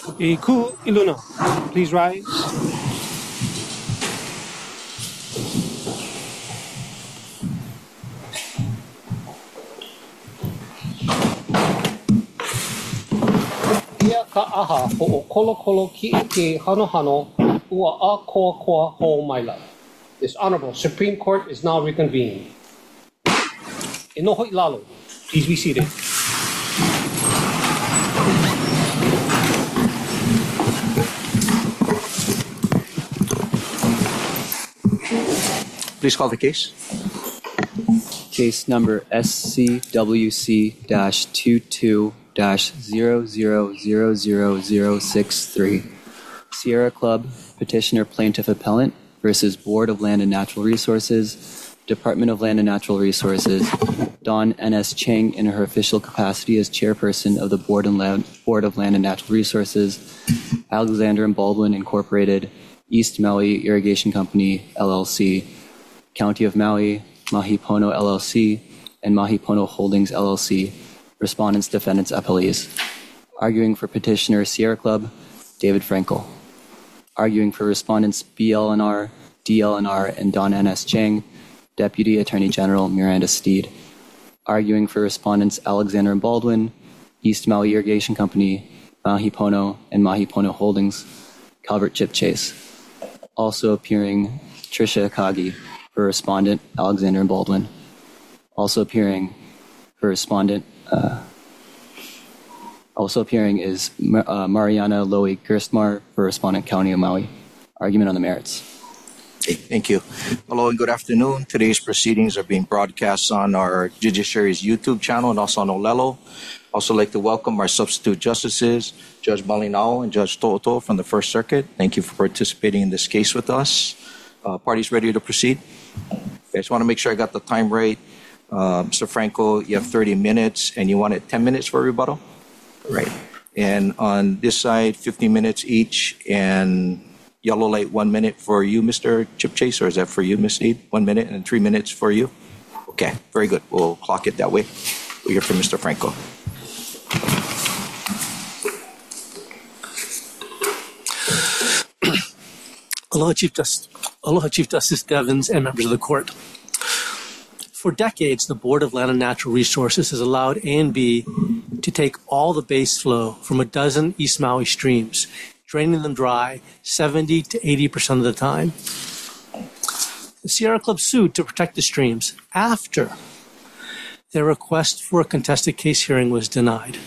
Iku Iluna, please rise. Ia ka aha ho kolo kolo ki ke hano hano ua a koa koa ho maila. This Honorable Supreme Court is now reconvened. Inoho ilalo, please be seated. Please call the case. Case number SCWC-22-000063. Sierra Club, Petitioner Plaintiff Appellant versus Board of Land and Natural Resources, Department of Land and Natural Resources, Dawn N.S. Cheng in her official capacity as Chairperson of the Board of Land and Natural Resources, Alexander and Baldwin Incorporated, East Maui Irrigation Company, LLC, County of Maui, Mahi Pono LLC, and Mahi Pono Holdings LLC, Respondents, Defendants, Appellees. Arguing for Petitioner Sierra Club, David Frankel. Arguing for Respondents BLNR, DLNR, and Dawn N.S. Cheng, Deputy Attorney General Miranda Steed. Arguing for Respondents Alexander and Baldwin, East Maui Irrigation Company, Mahi Pono, and Mahi Pono Holdings, Calvert Chip Chase. Also appearing, Tricia Akagi, for Respondent Alexander and Baldwin. Also appearing for Respondent, is Mariana Lowy Gerstmar for Respondent County of Maui. Argument on the merits. Okay, thank you. Hello and good afternoon. Today's proceedings are being broadcast on our Judiciary's YouTube channel and also on Olelo. Also like to welcome our substitute justices, Judge Malinao and Judge To'oto from the First Circuit. Thank you for participating in this case with us. Parties ready to proceed? I just want to make sure I got the time right. Mr. Franco, you have 30 minutes and you wanted 10 minutes for rebuttal? Right. And on this side, 15 minutes each, and yellow light 1 minute for you, Mr. Chip Chase, or is that for you, Ms. Steed? 1 minute and 3 minutes for you? Okay, very good. We'll clock it that way. We'll hear from Mr. Franco. Aloha, Chief Justice Devins and members of the court. For decades, the Board of Land and Natural Resources has allowed A&B to take all the base flow from a dozen East Maui streams, draining them dry 70 to 80% of the time. The Sierra Club sued to protect the streams after their request for a contested case hearing was denied.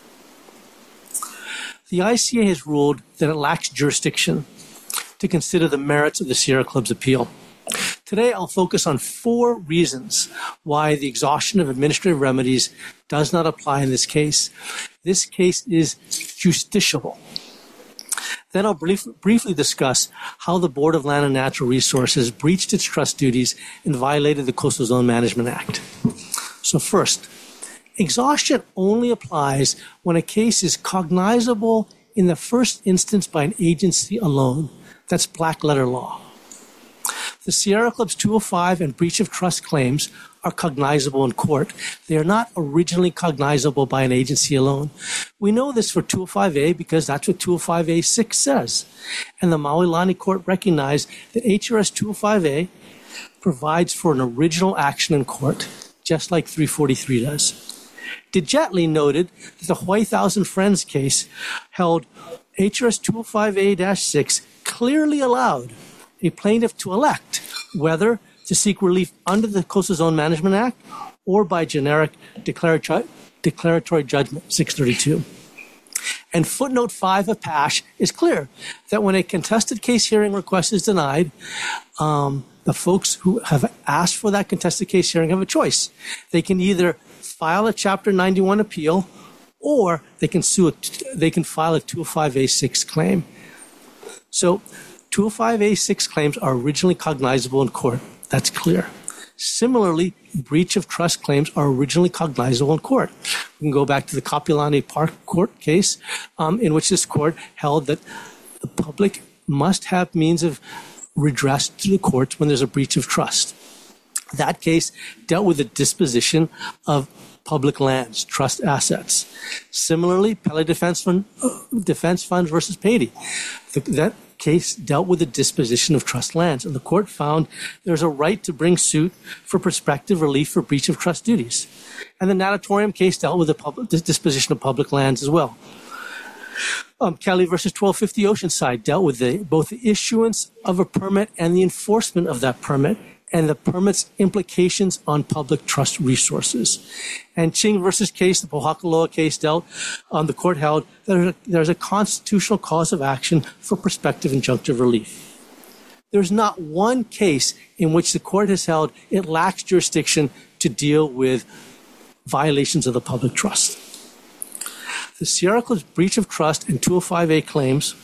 The ICA has ruled that it lacks jurisdiction to consider the merits of the Sierra Club's appeal. Today, I'll focus on 4 reasons why the exhaustion of administrative remedies does not apply in this case. This case is justiciable. Then I'll briefly discuss how the Board of Land and Natural Resources breached its trust duties and violated the Coastal Zone Management Act. So first, exhaustion only applies when a case is cognizable in the first instance by an agency alone. That's black letter law. The Sierra Club's 205 and breach of trust claims are cognizable in court. They are not originally cognizable by an agency alone. We know this for 205A because that's what 205A6 says. And the Maui Lani Court recognized that HRS 205A provides for an original action in court, just like 343 does. DeJetley noted that the Hawaii Thousand Friends case held HRS 205A-6 clearly allowed a plaintiff to elect whether to seek relief under the Coastal Zone Management Act or by generic declaratory judgment 632. And footnote 5 of PASH is clear that when a contested case hearing request is denied, the folks who have asked for that contested case hearing have a choice. They can either file a Chapter 91 appeal or they can file a 205A6 claim. So 205A6 claims are originally cognizable in court. That's clear. Similarly, breach of trust claims are originally cognizable in court. We can go back to the Kapilani Park Court case, in which this court held that the public must have means of redress to the courts when there's a breach of trust. That case dealt with the disposition of public lands, trust assets. Similarly, Pele Defense Fund versus Patey. That case dealt with the disposition of trust lands, and the court found there's a right to bring suit for prospective relief for breach of trust duties. And the natatorium case dealt with the disposition of public lands as well. Kelly versus 1250 Oceanside dealt with both the issuance of a permit and the enforcement of that permit, and the permit's implications on public trust resources. And Ching versus Case, the Pohakaloa case the court held that there's a constitutional cause of action for prospective injunctive relief. There's not one case in which the court has held it lacks jurisdiction to deal with violations of the public trust. The Sierra Club's breach of trust and 205A claims,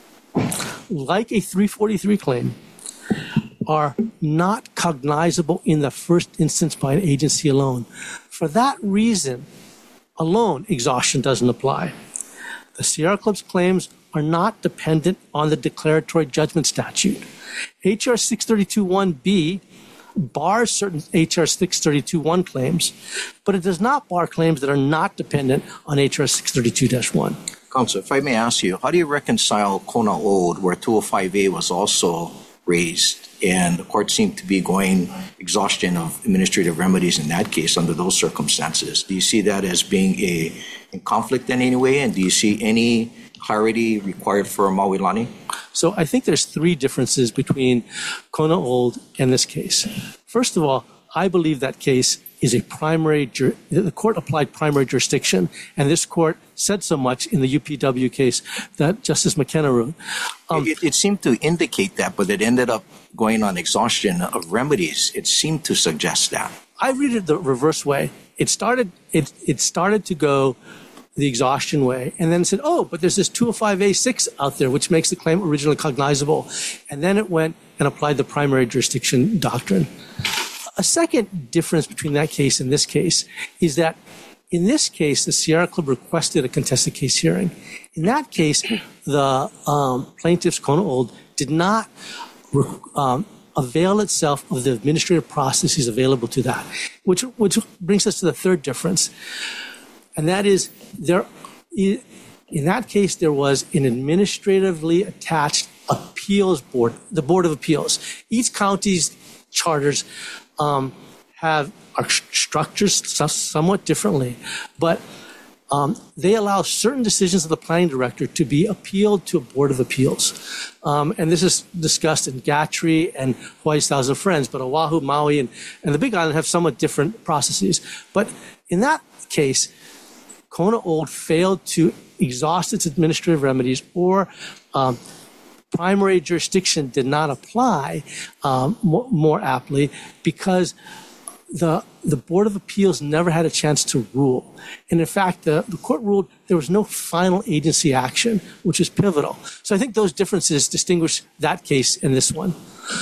like a 343 claim, are not cognizable in the first instance by an agency alone. For that reason alone, exhaustion doesn't apply. The Sierra Club's claims are not dependent on the declaratory judgment statute. H.R. 632.1b bars certain H.R. 632.1 claims, but it does not bar claims that are not dependent on H.R. 632-1. Counsel, if I may ask you, how do you reconcile Kona Old, where 205A was also raised, and the court seemed to be going exhaustion of administrative remedies in that case under those circumstances? Do you see that as being in conflict in any way, and do you see any clarity required for Maui-Lani? So I think there's three differences between Kona Old and this case. First of all, I believe that case is the court applied primary jurisdiction, and this court said so much in the UPW case that Justice McKenna wrote. It seemed to indicate that, but it ended up going on exhaustion of remedies. It seemed to suggest that. I read it the reverse way. It started to go the exhaustion way, and then said, oh, but there's this 205A6 out there, which makes the claim originally cognizable. And then it went and applied the primary jurisdiction doctrine. A second difference between that case and this case is that in this case, the Sierra Club requested a contested case hearing. In that case, the plaintiffs, Kona Old, did not avail itself of the administrative processes available to that, which brings us to the third difference. And that is, in that case, there was an administratively attached appeals board, the Board of Appeals. Each county's charters are structured somewhat differently, but they allow certain decisions of the planning director to be appealed to a Board of Appeals. And this is discussed in Gatry and Hawaii's Thousand Friends, but Oahu, Maui, and the Big Island have somewhat different processes. But in that case, Kona Old failed to exhaust its administrative remedies, or primary jurisdiction did not apply more aptly, because the Board of Appeals never had a chance to rule. And in fact, the court ruled there was no final agency action, which is pivotal. So I think those differences distinguish that case and this one.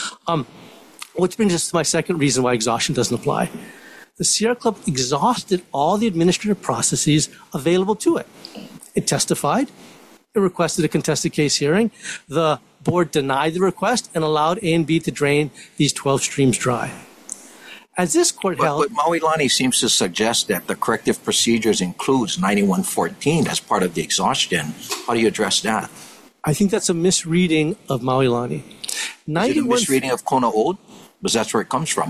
Which brings us to my second reason why exhaustion doesn't apply. The Sierra Club exhausted all the administrative processes available to it. It testified. It requested a contested case hearing. The board denied the request and allowed A and B to drain these 12 streams dry. As this court held... But Maui-Lani seems to suggest that the corrective procedures includes 9114 as part of the exhaustion. How do you address that? I think that's a misreading of Maui-Lani. Is it a misreading of Kona Old? Because that's where it comes from.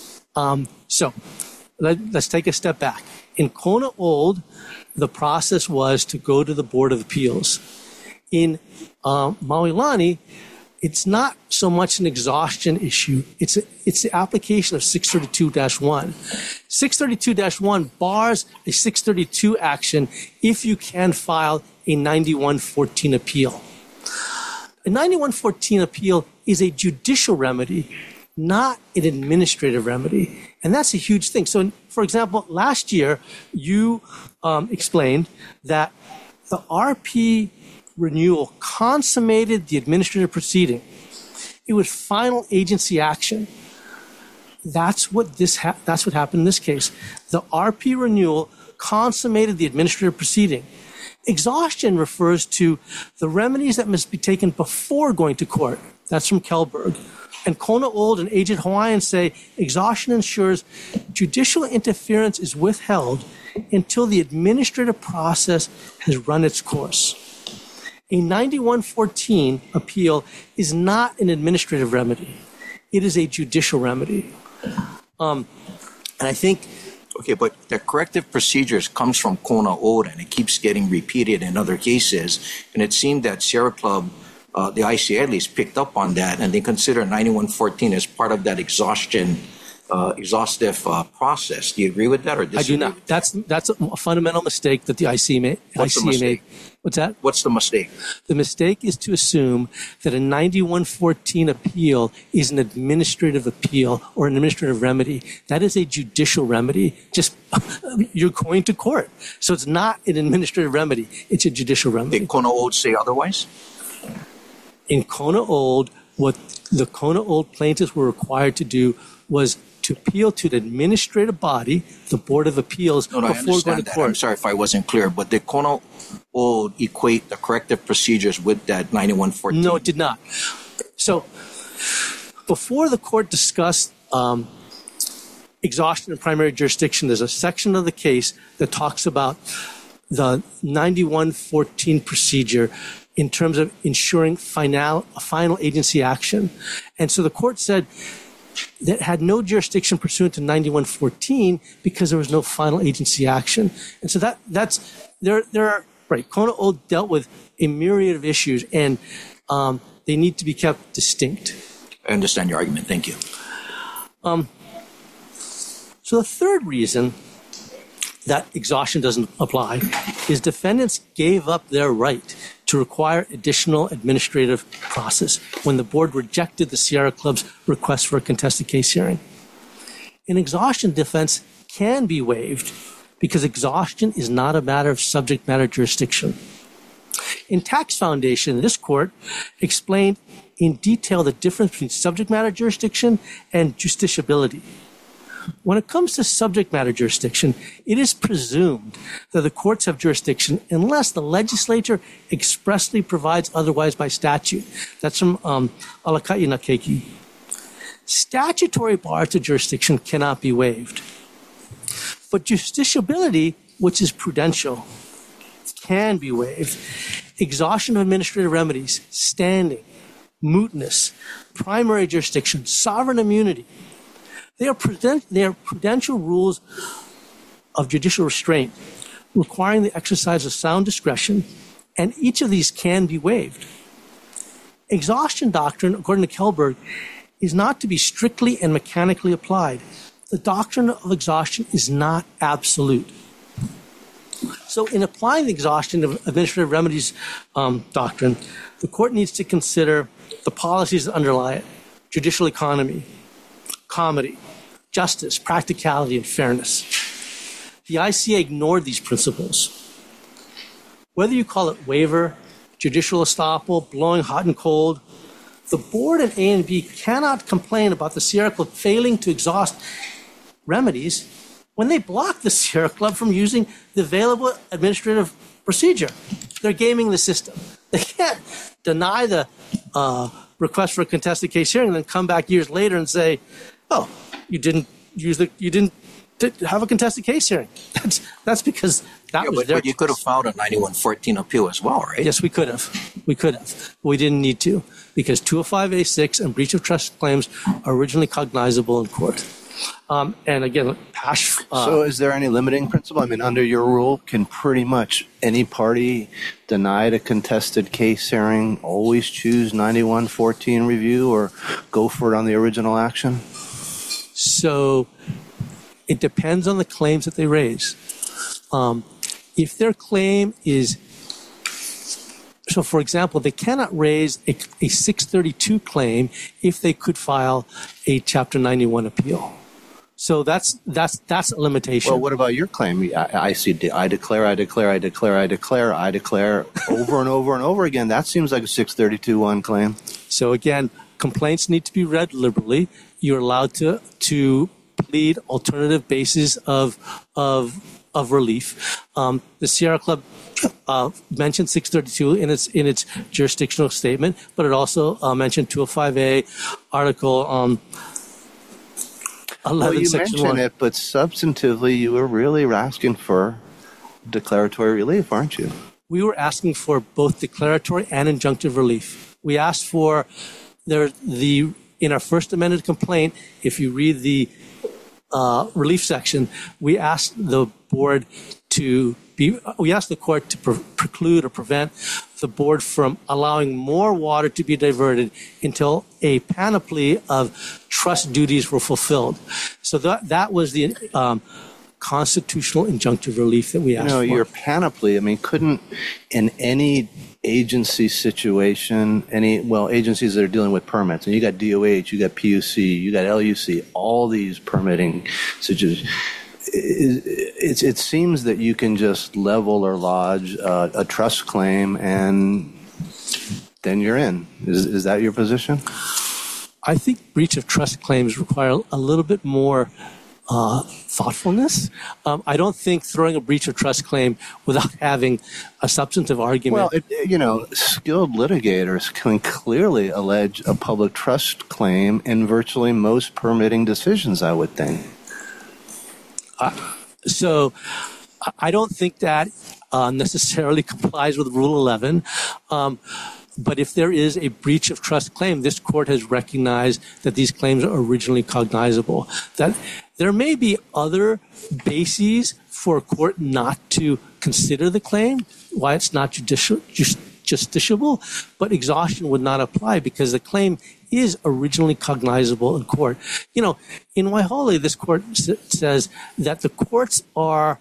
So let's take a step back. In Kona Old, the process was to go to the Board of Appeals. In Maui-Lani, it's not so much an exhaustion issue. It's the application of 632-1. 632-1 bars a 632 action if you can file a 9114 appeal. A 9114 appeal is a judicial remedy, not an administrative remedy. And that's a huge thing. So, for example, last year, you explained that the RP renewal consummated the administrative proceeding. It was final agency action. That's what happened in this case. The RP renewal consummated the administrative proceeding. Exhaustion refers to the remedies that must be taken before going to court. That's from Kelberg. And Kona Old and Aged Hawaiian say exhaustion ensures judicial interference is withheld until the administrative process has run its course. A 9114 appeal is not an administrative remedy. It is a judicial remedy. And I think... Okay, but the corrective procedures comes from Kona Old, and it keeps getting repeated in other cases. And it seemed that Sierra Club, the ICA at least, picked up on that, and they consider 9114 as part of that exhaustive process. Do you agree with that or disagree? I do not. That's a fundamental mistake that the ICA made. What's the mistake? What's that? What's the mistake? The mistake is to assume that a 9114 appeal is an administrative appeal or an administrative remedy. That is a judicial remedy. Just you're going to court. So it's not an administrative remedy. It's a judicial remedy. Did Kona Old say otherwise? In Kona Old, what the Kona Old plaintiffs were required to do was to appeal to the administrative body, the Board of Appeals, I before going understand to that. court. I'm sorry if I wasn't clear, but did Kona Old equate the corrective procedures with that 9114? No, it did not. So before the court discussed exhaustion in primary jurisdiction, there's a section of the case that talks about the 9114 procedure in terms of ensuring final agency action. And so the court said that had no jurisdiction pursuant to 9114 because there was no final agency action. And so that's there are right. Kona Old dealt with a myriad of issues, and they need to be kept distinct. I understand your argument. Thank you. So the third reason that exhaustion doesn't apply is defendants gave up their right to require additional administrative process when the board rejected the Sierra Club's request for a contested case hearing. An exhaustion defense can be waived because exhaustion is not a matter of subject matter jurisdiction. In Tax Foundation, this court explained in detail the difference between subject matter jurisdiction and justiciability. When it comes to subject matter jurisdiction, it is presumed that the courts have jurisdiction unless the legislature expressly provides otherwise by statute. That's from Alakai Nakeki. Statutory bars to jurisdiction cannot be waived. But justiciability, which is prudential, can be waived. Exhaustion of administrative remedies, standing, mootness, primary jurisdiction, sovereign immunity, they are prudential rules of judicial restraint requiring the exercise of sound discretion, and each of these can be waived. Exhaustion doctrine, according to Kelberg, is not to be strictly and mechanically applied. The doctrine of exhaustion is not absolute. So in applying the exhaustion of administrative remedies doctrine, the court needs to consider the policies that underlie it: judicial economy, comity, justice, practicality, and fairness. The ICA ignored these principles. Whether you call it waiver, judicial estoppel, blowing hot and cold, the board and A&B cannot complain about the Sierra Club failing to exhaust remedies when they block the Sierra Club from using the available administrative procedure. They're gaming the system. They can't deny the request for a contested case hearing and then come back years later and say, "Oh, you didn't have a contested case hearing." That's because that was their But you could have filed a 9114 appeal as well, right? Yes, we could have. But we didn't need to because 205A6 and breach of trust claims are originally cognizable in court. And again, so is there any limiting principle? I mean, under your rule, can pretty much any party denied a contested case hearing always choose 9114 review or go for it on the original action? So it depends on the claims that they raise. If their claim is, so for example, they cannot raise a 632 claim if they could file a Chapter 91 appeal. So that's a limitation. Well, what about your claim? I declare over and over and over again. That seems like a 632-1 claim. So again, complaints need to be read liberally. You're allowed to plead alternative bases of of relief. The Sierra Club mentioned 632 in its jurisdictional statement, but it also mentioned 205A, Article 11, Well, you Section mentioned 1. it, but substantively, you were really asking for declaratory relief, aren't you? We were asking for both declaratory and injunctive relief. We asked for in our first amended complaint, if you read the relief section, we asked the court to preclude or prevent the board from allowing more water to be diverted until a panoply of trust duties were fulfilled. So that was the constitutional injunctive relief that we asked for. Your panoply, couldn't in any agency situation, agencies that are dealing with permits, and you got DOH, you got PUC, you got LUC, all these permitting situations, it seems that you can just level or lodge a trust claim and then you're in. Is that your position? I think breach of trust claims require a little bit more thoughtfulness. I don't think throwing a breach of trust claim without having a substantive argument. Well, skilled litigators can clearly allege a public trust claim in virtually most permitting decisions, I would think. So I don't think that necessarily complies with Rule 11. But if there is a breach of trust claim, this court has recognized that these claims are originally cognizable. That there may be other bases for a court not to consider the claim, why it's not justiciable, but exhaustion would not apply because the claim is originally cognizable in court. In Waihole, this court says that the courts are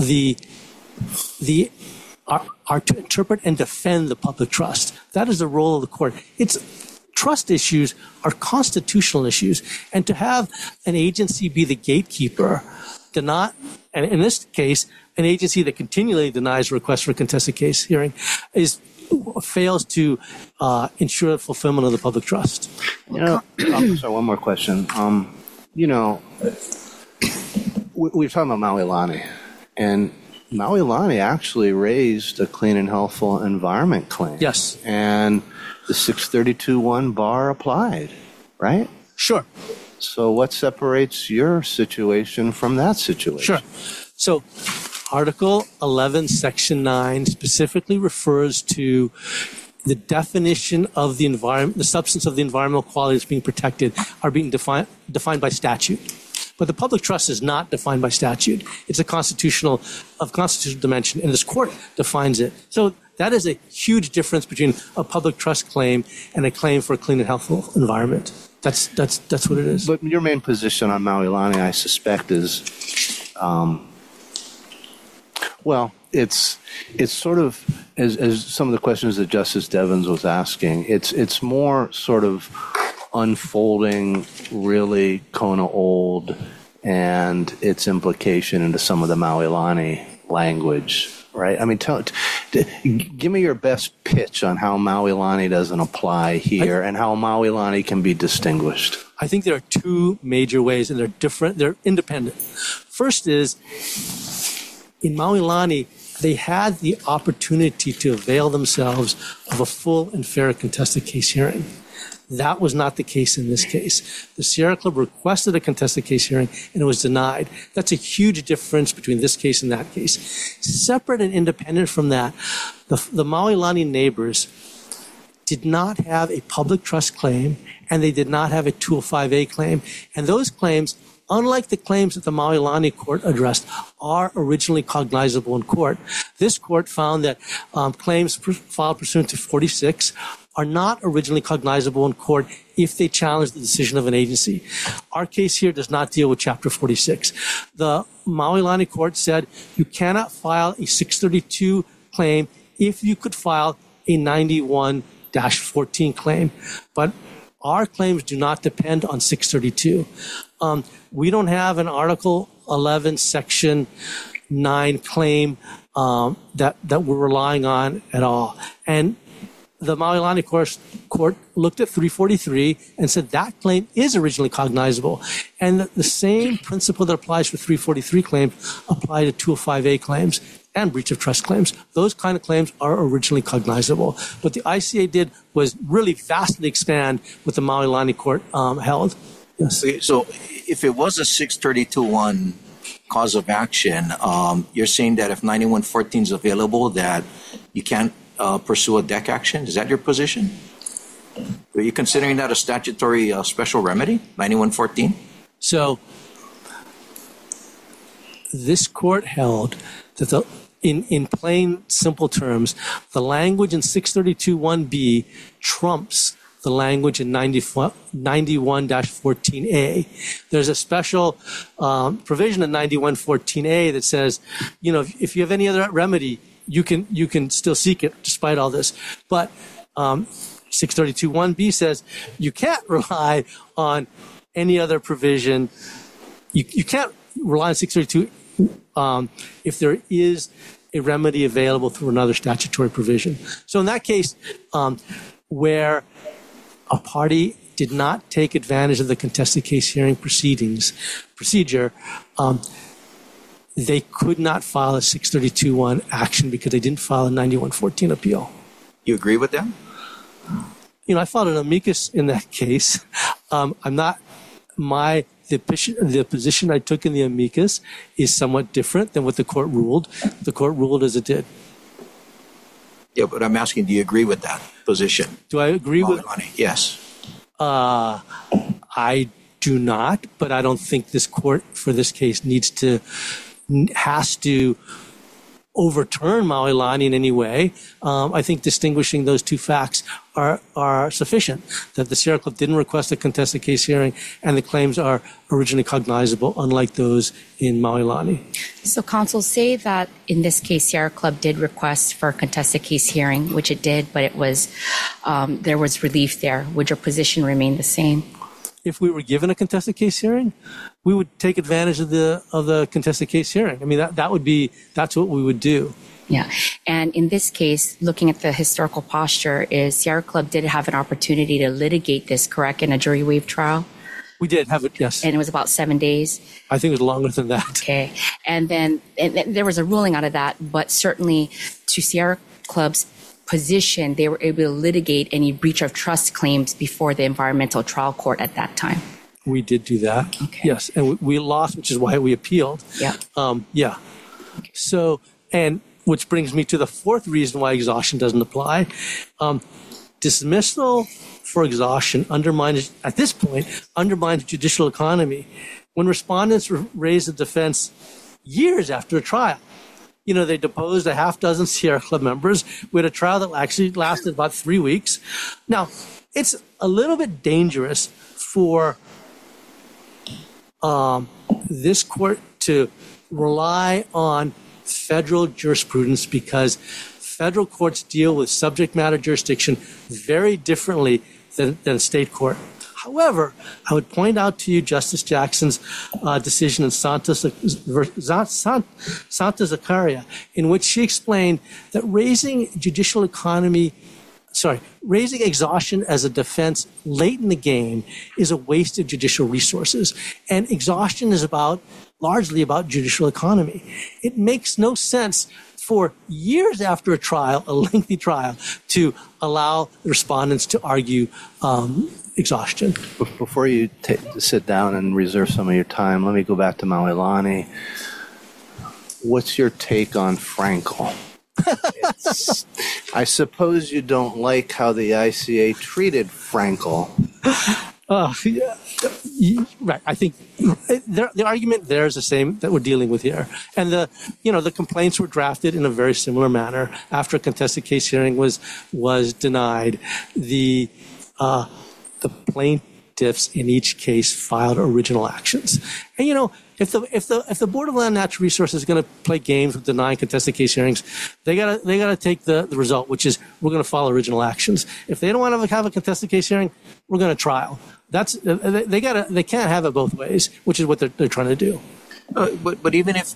are to interpret and defend the public trust. That is the role of the court. Trust issues are constitutional issues, and to have an agency be the gatekeeper, and in this case, an agency that continually denies requests for a contested case hearing fails to ensure the fulfillment of the public trust. Sorry, one more question. We're talking about Maui Lani, and Maui Lani actually raised a clean and healthful environment claim. Yes. And the 632.1 bar applied, right? Sure. So what separates your situation from that situation? Sure. So Article 11, Section 9 specifically refers to the definition of the environment, the substance of the environmental qualities being protected are being defined by statute. But the public trust is not defined by statute. It's of constitutional dimension, and this court defines it. So that is a huge difference between a public trust claim and a claim for a clean and healthful environment. That's what it is. But your main position on Maui Lani, I suspect, is, it's sort of as some of the questions that Justice Devins was asking. It's more sort of unfolding really Kona old and its implication into some of the Maui Lani language, right? Give me your best pitch on how Maui Lani doesn't apply here and how Maui Lani can be distinguished. I think there are two major ways, and they're different. They're independent. First is, in Maui Lani, they had the opportunity to avail themselves of a full and fair contested case hearing. That was not the case in this case. The Sierra Club requested a contested case hearing, and it was denied. That's a huge difference between this case and that case. Separate and independent from that, the Maui Lani neighbors did not have a public trust claim, and they did not have a 205A claim. And those claims, unlike the claims that the Maui Lani court addressed, are originally cognizable in court. This court found that claims filed pursuant to 46 are not originally cognizable in court if they challenge the decision of an agency. Our case here does not deal with Chapter 46. The Maui Lani court said you cannot file a 632 claim if you could file a 91-14 claim. But our claims do not depend on 632. We don't have an Article 11, Section 9 claim that we're relying on at all. And the Maui court looked at 343 and said that claim is originally cognizable. And the same principle that applies for 343 claims apply to 205A claims and breach of trust claims. Those kind of claims are originally cognizable. What the ICA did was really vastly expand what the Maui Lani court held. Yes. Okay, so if it was a 632.1 cause of action, you're saying that if 9114 is available, that you can't pursue a DEC action? Is that your position? Are you considering that a statutory special remedy, 9114? So this court held that in plain, simple terms, the language in 632.1b trumps the language in 91-14A. There's a special provision in 91-14A that says, if you have any other remedy, you can still seek it despite all this. But 632.1b says you can't rely on any other provision. You can't rely on 632 if there is a remedy available through another statutory provision. So in that case, where a party did not take advantage of the contested case hearing procedure, they could not file a 632.1 action because they didn't file a 91-14 appeal. You agree with that? I filed an amicus in that case. The position I took in the amicus is somewhat different than what the court ruled. The court ruled as it did. Yeah, but I'm asking, do you agree with that position? Do I agree with? Yes. I do not, but I don't think this court for this case has to overturn Maui Lani in any way. I think distinguishing those two facts are sufficient, that the Sierra Club didn't request a contested case hearing and the claims are originally cognizable, unlike those in Maui Lani. So counsel, say that in this case Sierra Club did request for a contested case hearing, which it did, but it was there was relief there. Would your position remain the same? If we were given a contested case hearing, we would take advantage of the contested case hearing. I mean, that's what we would do. Yeah. And in this case, looking at the historical posture, is Sierra Club did have an opportunity to litigate this, correct, in a jury waived trial? We did have it, yes. And it was about 7 days? I think it was longer than that. Okay. And then there was a ruling out of that, but certainly to Sierra Club's position, they were able to litigate any breach of trust claims before the environmental trial court at that time. We did do that. Okay. Yes. And we lost, which is why we appealed. Yeah. Yeah. Okay. So, and which brings me to the fourth reason why exhaustion doesn't apply. Dismissal for exhaustion undermines the judicial economy. When respondents raised the defense years after a trial, they deposed a half dozen Sierra Club members. We had a trial that actually lasted about 3 weeks. Now, it's a little bit dangerous for this court to rely on federal jurisprudence because federal courts deal with subject matter jurisdiction very differently than state court. However, I would point out to you Justice Jackson's decision in Santa Zaccaria, in which she explained that raising exhaustion as a defense late in the game is a waste of judicial resources. And exhaustion is largely about judicial economy. It makes no sense for years after a trial, a lengthy trial, to allow the respondents to argue exhaustion. Before you sit down and reserve some of your time, let me go back to Maui Lani. What's your take on Frankel? I suppose you don't like how the ICA treated Frankel. Yeah. Right. I think the argument there is the same that we're dealing with here. And the complaints were drafted in a very similar manner. After a contested case hearing was denied, the plaintiffs in each case filed original actions. And if the Board of Land and Natural Resources is going to play games with denying contested case hearings, they gotta take the result, which is we're going to file original actions. If they don't want to have a contested case hearing, we're going to trial. They can't have it both ways, which is what they're trying to do. But even if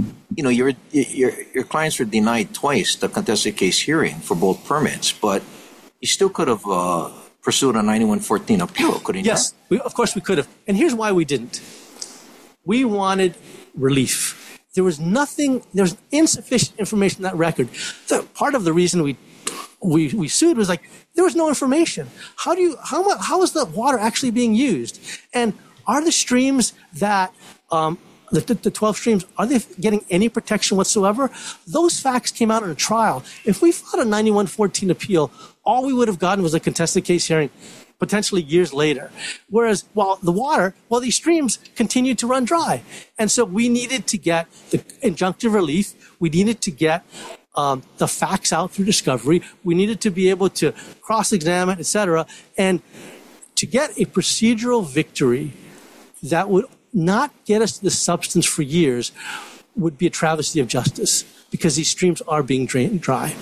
your clients were denied twice the contested case hearing for both permits, but you still could have pursued a 9114 appeal, couldn't you? Yes, of course we could have. And here's why we didn't. We wanted relief. There was insufficient information in that record. Part of the reason we sued was like, there was no information. How is the water actually being used? And are the streams that, the 12 streams, are they getting any protection whatsoever? Those facts came out in a trial. If we filed a 9114 appeal, all we would have gotten was a contested case hearing potentially years later. Whereas these streams continued to run dry. And so we needed to get the injunctive relief. We needed to get the facts out through discovery. We needed to be able to cross-examine, et cetera. And to get a procedural victory that would not get us to the substance for years would be a travesty of justice, because these streams are being drained dry.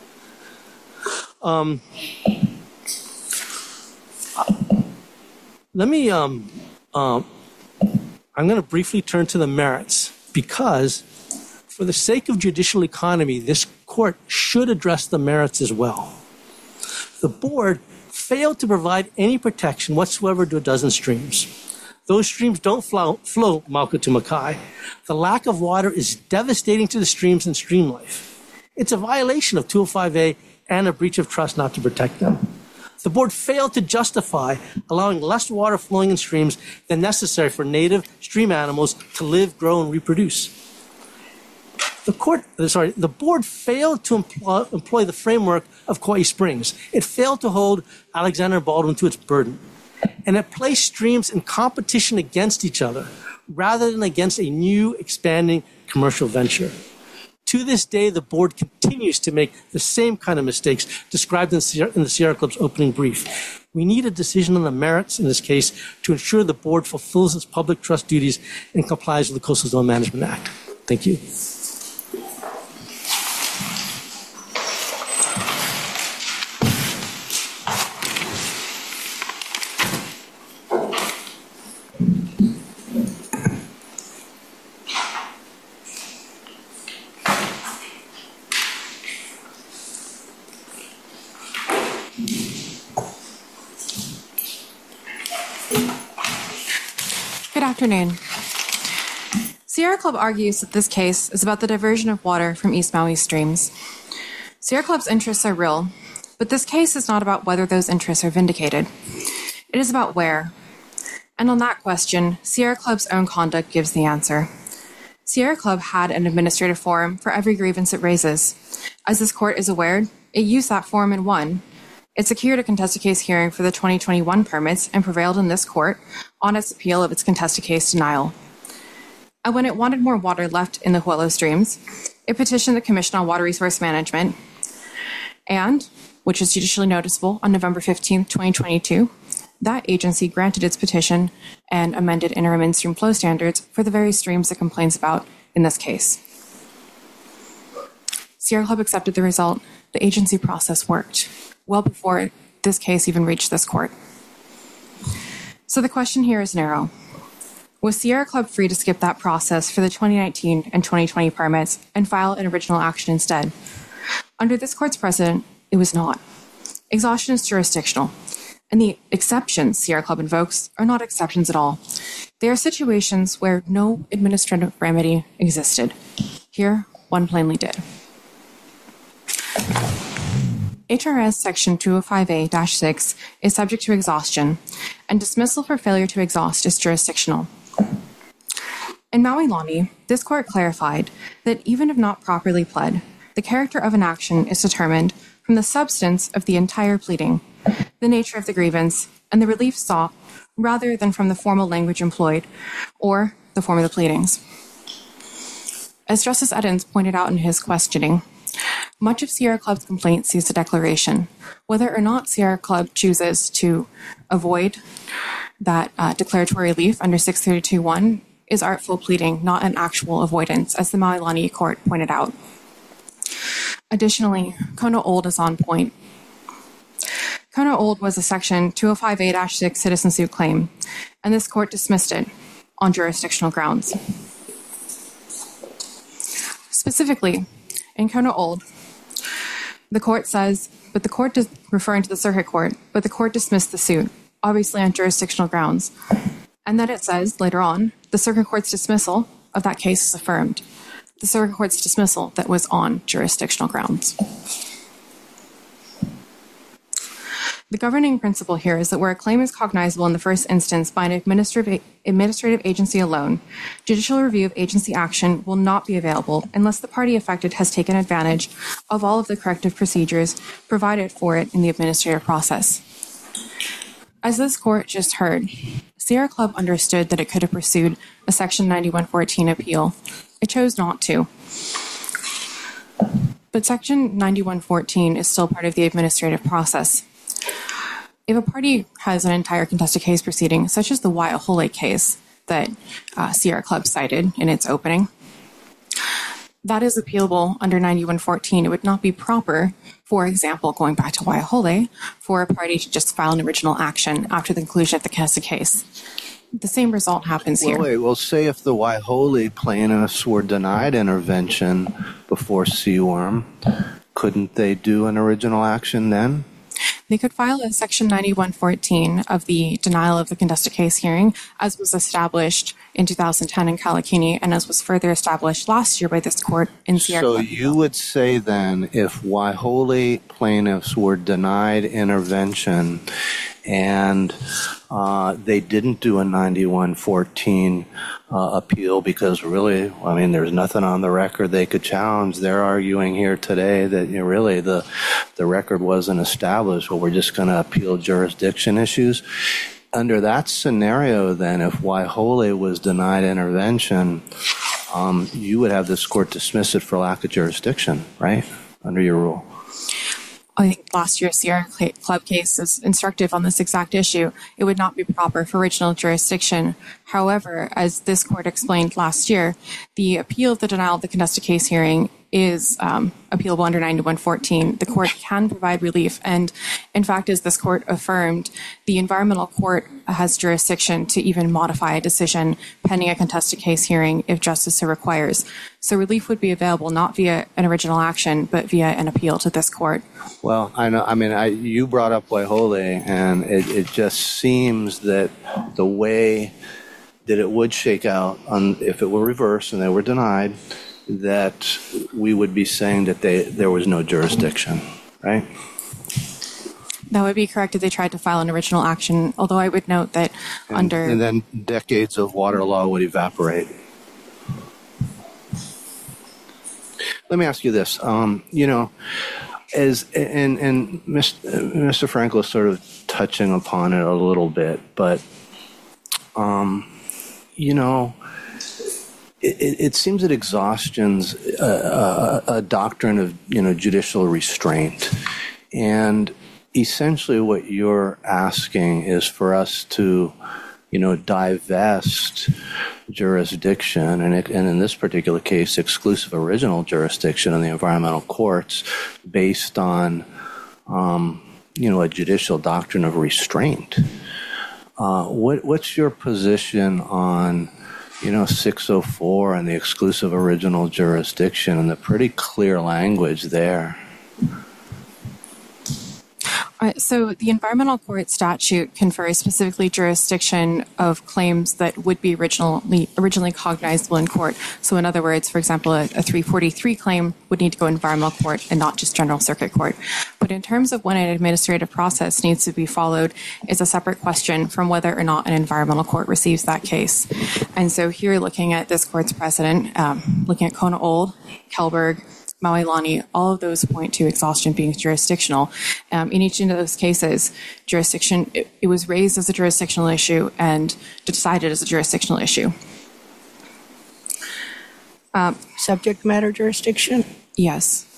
Let me, I'm going to briefly turn to the merits, because for the sake of judicial economy, this court should address the merits as well. The board failed to provide any protection whatsoever to a dozen streams. Those streams don't flow Mauka to Makai. The lack of water is devastating to the streams and stream life. It's a violation of 205A and a breach of trust not to protect them. The board failed to justify allowing less water flowing in streams than necessary for native stream animals to live, grow, and reproduce. The board failed to employ the framework of Kauai Springs. It failed to hold Alexander Baldwin to its burden. And it placed streams in competition against each other rather than against a new, expanding commercial venture. To this day, the board continues to make the same kind of mistakes described in the Sierra Club's opening brief. We need a decision on the merits in this case to ensure the board fulfills its public trust duties and complies with the Coastal Zone Management Act. Thank you. Good afternoon. Sierra Club argues that this case is about the diversion of water from East Maui streams. Sierra Club's interests are real, but this case is not about whether those interests are vindicated. It is about where. And on that question, Sierra Club's own conduct gives the answer. Sierra Club had an administrative forum for every grievance it raises. As this court is aware, it used that forum and won. It secured a contested case hearing for the 2021 permits and prevailed in this court on its appeal of its contested case denial. And when it wanted more water left in the Huelo streams, it petitioned the Commission on Water Resource Management, and, which is judicially noticeable, on November 15, 2022, that agency granted its petition and amended interim in-stream flow standards for the very streams it complains about in this case. Sierra Club accepted the result. The agency process worked well before this case even reached this court. So the question here is narrow. Was Sierra Club free to skip that process for the 2019 and 2020 permits and file an original action instead? Under this court's precedent, it was not. Exhaustion is jurisdictional, and the exceptions Sierra Club invokes are not exceptions at all. They are situations where no administrative remedy existed. Here, one plainly did. HRS Section 205A-6 is subject to exhaustion, and dismissal for failure to exhaust is jurisdictional. In Maui Lani, this court clarified that even if not properly pled, the character of an action is determined from the substance of the entire pleading, the nature of the grievance, and the relief sought, rather than from the formal language employed or the form of the pleadings. As Justice Edens pointed out in his questioning, much of Sierra Club's complaint sees the declaration. Whether or not Sierra Club chooses to avoid that declaratory relief under 632.1 is artful pleading, not an actual avoidance, as the Maui Lani court pointed out. Additionally, Kona Old is on point. Kona Old was a Section 205A-6 citizen suit claim, and this court dismissed it on jurisdictional grounds. Specifically, in Kona Old, The court says, referring to the circuit court, but the court dismissed the suit, obviously on jurisdictional grounds. And then it says, later on, the circuit court's dismissal of that case is affirmed. The circuit court's dismissal that was on jurisdictional grounds. The governing principle here is that where a claim is cognizable in the first instance by an administrative agency alone, judicial review of agency action will not be available unless the party affected has taken advantage of all of the corrective procedures provided for it in the administrative process. As this court just heard, Sierra Club understood that it could have pursued a Section 9114 appeal. It chose not to. But Section 9114 is still part of the administrative process. If a party has an entire contested case proceeding, such as the Waiahole case that Sierra Club cited in its opening, that is appealable under 9114. It would not be proper, for example, going back to Waiahole, for a party to just file an original action after the conclusion of the contested case. The same result happens here. Well, say if the Waiahole plaintiffs were denied intervention before CWORM, couldn't they do an original action then? They could file a Section 9114 of the denial of the contested case hearing, as was established in 2010 in Kalakini, and as was further established last year by this court in Sierra Club. So you would say then, if Waiahole plaintiffs were denied intervention and they didn't do a 9114 appeal because really, I mean, there's nothing on the record they could challenge. They're arguing here today that really the record wasn't established, but we're just going to appeal jurisdiction issues. Under that scenario, then, if Waiahole was denied intervention, you would have this court dismiss it for lack of jurisdiction, right? Under your rule. I think last year's Sierra Club case is instructive on this exact issue. It would not be proper for original jurisdiction. However, as this court explained last year, the appeal of the denial of the contested case hearing is appealable under 9114. The court can provide relief. And in fact, as this court affirmed, the environmental court has jurisdiction to even modify a decision pending a contested case hearing if justice so requires. So relief would be available not via an original action, but via an appeal to this court. Well, I know. I mean, you brought up Waiahole, and it just seems that the way that it would shake out if it were reversed and they were denied, that we would be saying that there was no jurisdiction, right? That would be correct if they tried to file an original action, although I would note that and then decades of water law would evaporate. Let me ask you this. Mr. Frankel is sort of touching upon it a little bit, but, it seems that exhaustion's a doctrine of, judicial restraint. And essentially what you're asking is for us to, divest jurisdiction, and in this particular case, exclusive original jurisdiction in the environmental courts based on, a judicial doctrine of restraint. What's your position on 604 and the exclusive original jurisdiction and the pretty clear language there? So the environmental court statute confers specifically jurisdiction of claims that would be originally cognizable in court. So in other words, for example, a 343 claim would need to go environmental court and not just general circuit court. But in terms of when an administrative process needs to be followed is a separate question from whether or not an environmental court receives that case. And so here, looking at this court's precedent, looking at Kona Old, Kelberg, Maui Lani, all of those point to exhaustion being jurisdictional. In each of those cases, jurisdiction, it was raised as a jurisdictional issue and decided as a jurisdictional issue. Subject matter jurisdiction? Yes.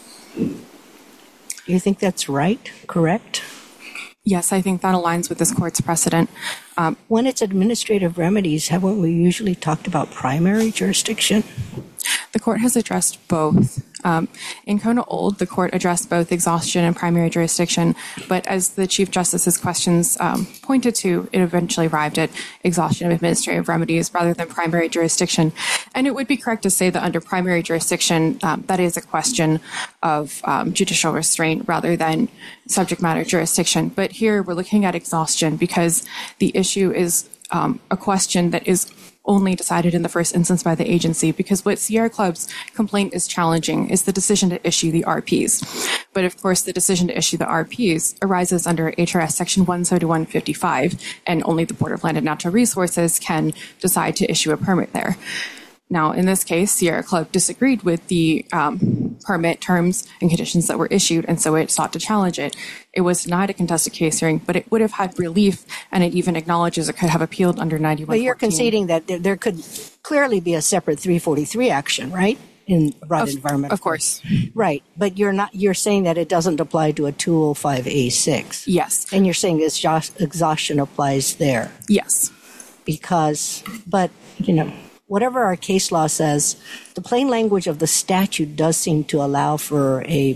You think that's right, correct? Yes, I think that aligns with this court's precedent. When it's administrative remedies, haven't we usually talked about primary jurisdiction? The court has addressed both. In Kona Old, the court addressed both exhaustion and primary jurisdiction, but as the Chief Justice's questions pointed to, it eventually arrived at exhaustion of administrative remedies rather than primary jurisdiction. And it would be correct to say that under primary jurisdiction, that is a question of judicial restraint rather than subject matter jurisdiction. But here we're looking at exhaustion because the issue is a question that is only decided in the first instance by the agency, because what Sierra Club's complaint is challenging is the decision to issue the RPs. But of course, the decision to issue the RPs arises under HRS Section 17155, and only the Board of Land and Natural Resources can decide to issue a permit there. Now, in this case, Sierra Club disagreed with the permit terms and conditions that were issued, and so it sought to challenge it. It was denied a contested case hearing, but it would have had relief, and it even acknowledges it could have appealed under 9114. But you're conceding that there could clearly be a separate 343 action, right? In broad environmental. Of course. Right. But you're saying that it doesn't apply to a 205A6. Yes. And you're saying exhaustion applies there. Yes. But whatever our case law says, the plain language of the statute does seem to allow for a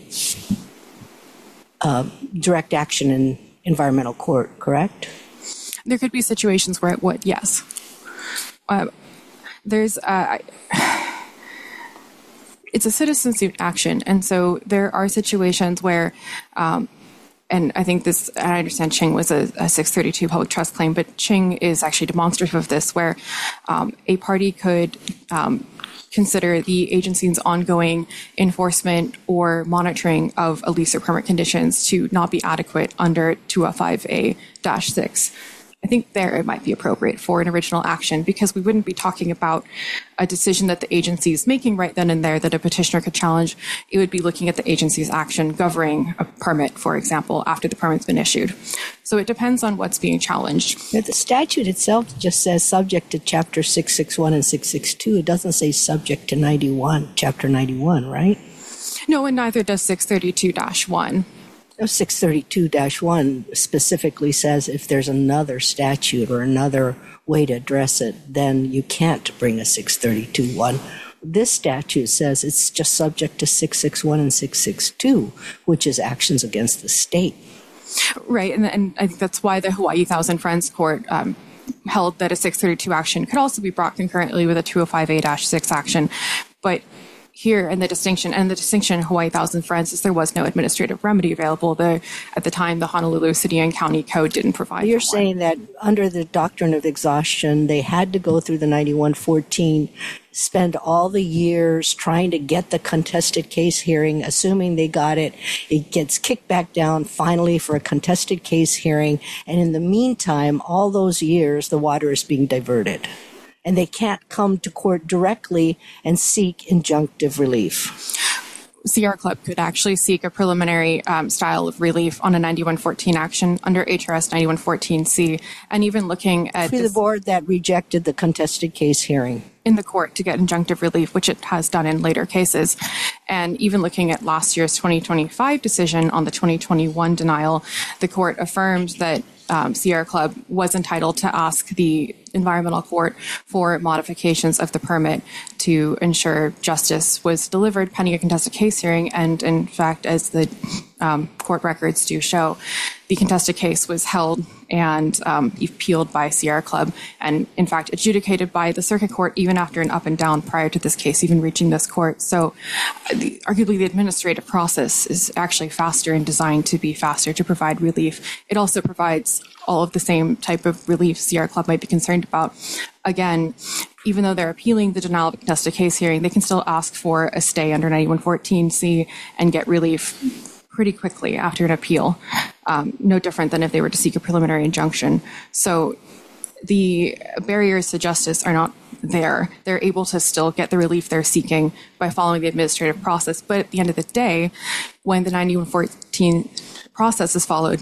direct action in environmental court, correct? There could be situations where it would, yes. It's a citizen suit action, and so there are situations where and I think I understand Ching was a 632 public trust claim, but Ching is actually demonstrative of this, where a party could consider the agency's ongoing enforcement or monitoring of a lease or permit conditions to not be adequate under 205A-6. I think there it might be appropriate for an original action, because we wouldn't be talking about a decision that the agency is making right then and there that a petitioner could challenge. It would be looking at the agency's action governing a permit, for example, after the permit's been issued. So it depends on what's being challenged. But the statute itself just says subject to Chapter 661 and 662. It doesn't say subject to Chapter 91, right? No, and neither does 632-1. 632-1 specifically says if there's another statute or another way to address it, then you can't bring a 632-1. This statute says it's just subject to 661 and 662, which is actions against the state. Right, and I think that's why the Hawaii Thousand Friends Court held that a 632 action could also be brought concurrently with a 205A-6 action. But here, and the distinction in Hawaii Thousand Friends is there was no administrative remedy available. At the time, the Honolulu City and County Code didn't provide. You're saying that under the doctrine of exhaustion, they had to go through the 9114, spend all the years trying to get the contested case hearing, assuming they got it. It gets kicked back down finally for a contested case hearing, and in the meantime, all those years, the water is being diverted. And they can't come to court directly and seek injunctive relief. Sierra Club could actually seek a preliminary style of relief on a 9114 action under HRS 9114C, and even looking at the board that rejected the contested case hearing in the court to get injunctive relief, which it has done in later cases. And even looking at last year's 2025 decision on the 2021 denial, the court affirmed that Sierra Club was entitled to ask the environmental court for modifications of the permit to ensure justice was delivered pending a contested case hearing. And in fact, as the court records do show, the contested case was held and appealed by Sierra Club, and in fact adjudicated by the circuit court even after an up and down prior to this case even reaching this court. So arguably the administrative process is actually faster and designed to be faster to provide relief. It also provides all of the same type of relief Sierra Club might be concerned about. Again, even though they're appealing the denial of a contested case hearing, they can still ask for a stay under 9114C and get relief pretty quickly after an appeal, no different than if they were to seek a preliminary injunction. So the barriers to justice are not there. They're able to still get the relief they're seeking by following the administrative process. But at the end of the day, when the 9114 process is followed,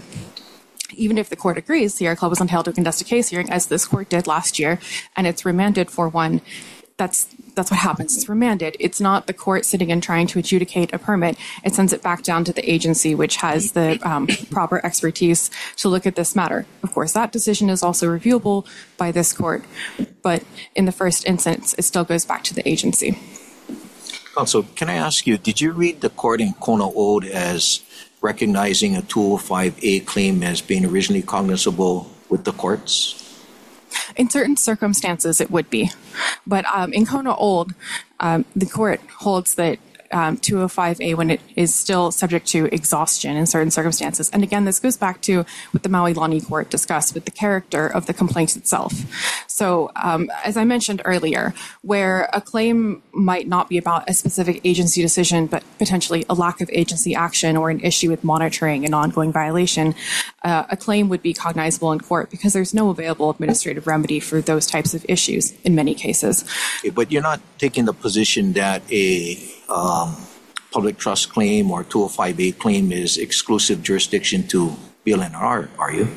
even if the court agrees Sierra Club was entitled to a contested case hearing, as this court did last year, and it's remanded for one, that's what happens. It's remanded. It's not the court sitting and trying to adjudicate a permit. It sends it back down to the agency, which has the proper expertise to look at this matter. Of course, that decision is also reviewable by this court, but in the first instance, it still goes back to the agency. Counsel, can I ask you, did you read the court in Kona Ode as recognizing a 205A claim as being originally cognizable with the courts? In certain circumstances, it would be. But in Kona Old, the court holds that 205A when it is still subject to exhaustion in certain circumstances. And again, this goes back to what the Maui Lani Court discussed with the character of the complaint itself. So as I mentioned earlier, where a claim might not be about a specific agency decision, but potentially a lack of agency action or an issue with monitoring an ongoing violation, a claim would be cognizable in court because there's no available administrative remedy for those types of issues in many cases. Okay, but you're not taking the position that a public trust claim or 205A claim is exclusive jurisdiction to BLNR, are you?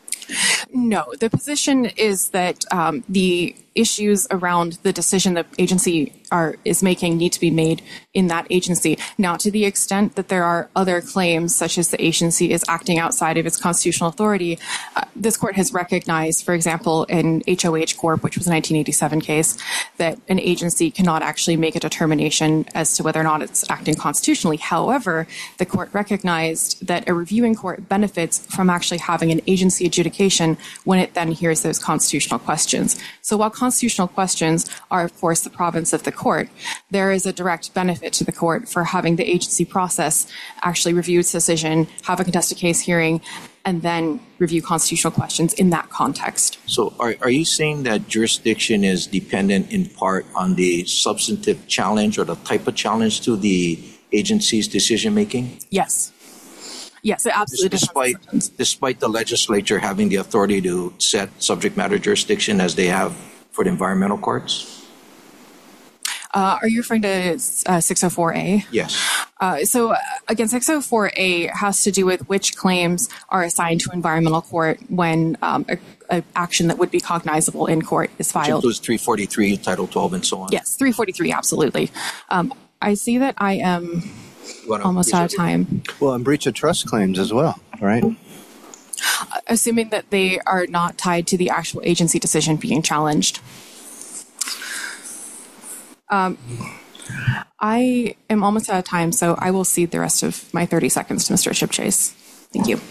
No, the position is that the issues around the decision the agency is making need to be made in that agency. Now, to the extent that there are other claims, such as the agency is acting outside of its constitutional authority, this court has recognized, for example, in HOH Corp., which was a 1987 case, that an agency cannot actually make a determination as to whether or not it's acting constitutionally. However, the court recognized that a reviewing court benefits from actually having an agency adjudication when it then hears those constitutional questions. So while constitutional questions are, of course, the province of the court, there is a direct benefit to the court for having the agency process actually review its decision, have a contested case hearing, and then review constitutional questions in that context. So are you saying that jurisdiction is dependent in part on the substantive challenge or the type of challenge to the agency's decision-making? Yes. Yes, it absolutely does. Despite the legislature having the authority to set subject matter jurisdiction as they have for the environmental courts? Are you referring to 604A? Yes. So again, 604A has to do with which claims are assigned to environmental court when an action that would be cognizable in court is filed. Which includes 343, Title 12, and so on? Yes, 343, absolutely. I see that I am almost out of time. Well, and breach of trust claims as well, right? Assuming that they are not tied to the actual agency decision being challenged. I am almost out of time, so I will cede the rest of my 30 seconds to Mr. Chipchase. Thank you.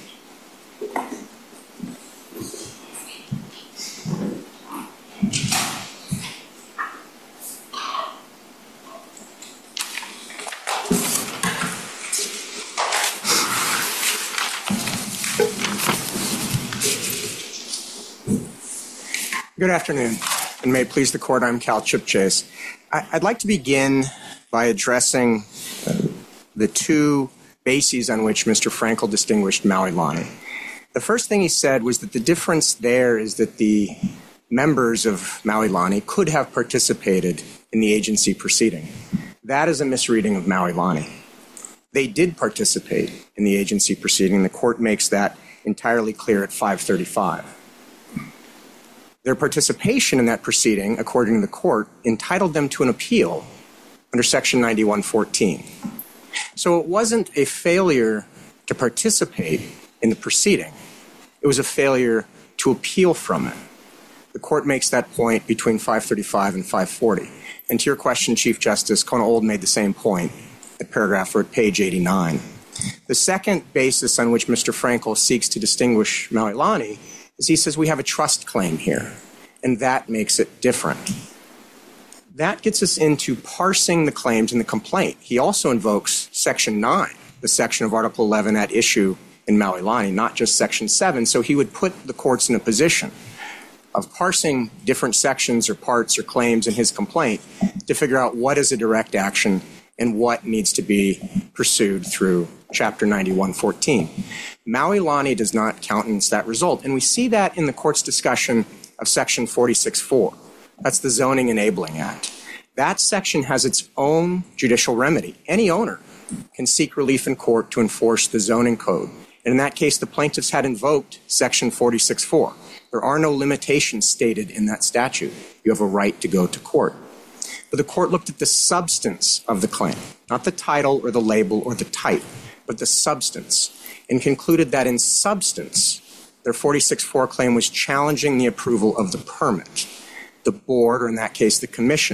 Good afternoon, and may it please the court, I'm Cal Chipchase. I'd like to begin by addressing the two bases on which Mr. Frankel distinguished Maui Lani. The first thing he said was that the difference there is that the members of Maui Lani could have participated in the agency proceeding. That is a misreading of Maui Lani. They did participate in the agency proceeding. The court makes that entirely clear at 535. Their participation in that proceeding, according to the court, entitled them to an appeal under Section 9114. So it wasn't a failure to participate in the proceeding. It was a failure to appeal from it. The court makes that point between 535 and 540. And to your question, Chief Justice, Kona Old made the same point at paragraph or at page 89. The second basis on which Mr. Frankel seeks to distinguish Maui Lani is he says we have a trust claim here, and that makes it different. That gets us into parsing the claims in the complaint. He also invokes Section 9, the section of Article 11 at issue in Maui Lani, not just Section 7. So he would put the courts in a position of parsing different sections or parts or claims in his complaint to figure out what is a direct action and what needs to be pursued through Chapter 9114. Maui Lani does not countenance that result, and we see that in the court's discussion of Section 46.4. That's the Zoning Enabling Act. That section has its own judicial remedy. Any owner can seek relief in court to enforce the zoning code. And in that case, the plaintiffs had invoked Section 46.4. There are no limitations stated in that statute. You have a right to go to court. But the court looked at the substance of the claim, not the title or the label or the type, but the substance, and concluded that in substance, their 46.4 claim was challenging the approval of the permit. The board, or in that case the commission,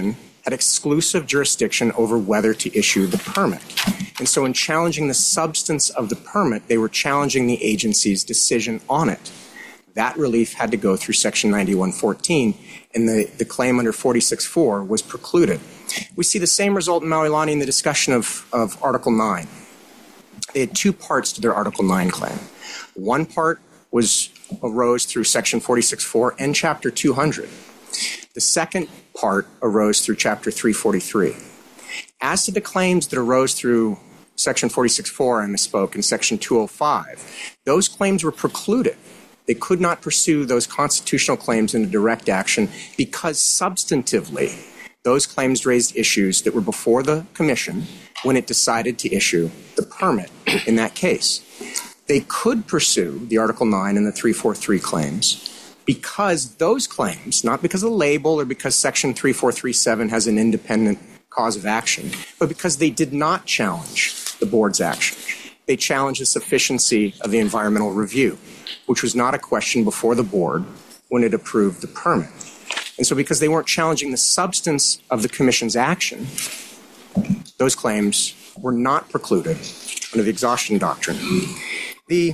had exclusive jurisdiction over whether to issue the permit. And so in challenging the substance of the permit, they were challenging the agency's decision on it. That relief had to go through Section 9114, and the claim under 46.4 was precluded. We see the same result in Maui-Lani in the discussion of Article 9. They had two parts to their Article 9 claim. One part arose through Section 46.4 and Chapter 200. The second part arose through Chapter 343. As to the claims that arose through Section 46.4, I misspoke, and Section 205, those claims were precluded. They could not pursue those constitutional claims in a direct action because substantively those claims raised issues that were before the Commission when it decided to issue the permit in that case. They could pursue the Article 9 and the 343 claims because those claims, not because of the label or because Section 3437 has an independent cause of action, but because they did not challenge the board's action. They challenged the sufficiency of the environmental review, which was not a question before the board when it approved the permit. And so because they weren't challenging the substance of the Commission's action, those claims were not precluded under the exhaustion doctrine. The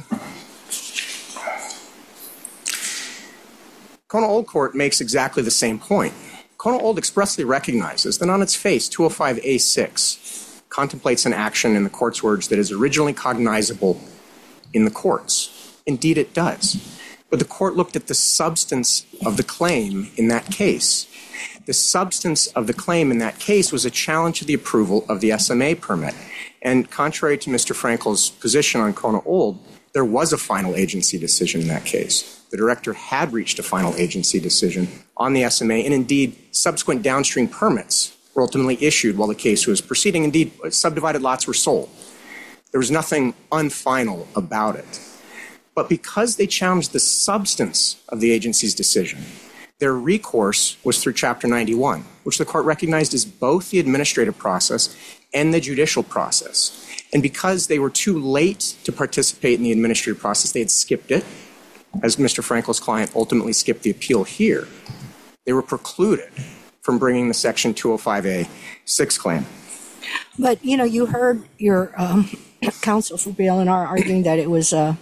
Kona Old Court makes exactly the same point. Kona Old expressly recognizes that on its face, 205A6 contemplates an action, in the court's words, that is originally cognizable in the courts. Indeed, it does. But the court looked at the substance of the claim in that case. The substance of the claim in that case was a challenge to the approval of the SMA permit. And contrary to Mr. Frankel's position on Kona Old, there was a final agency decision in that case. The director had reached a final agency decision on the SMA, and indeed, subsequent downstream permits were ultimately issued while the case was proceeding. Indeed, subdivided lots were sold. There was nothing unfinal about it. But because they challenged the substance of the agency's decision, their recourse was through Chapter 91, which the court recognized as both the administrative process and the judicial process. And because they were too late to participate in the administrative process, they had skipped it, as Mr. Frankel's client ultimately skipped the appeal here. They were precluded from bringing the Section 205A6 claim. But, you heard your counsel for BLNR arguing that it was a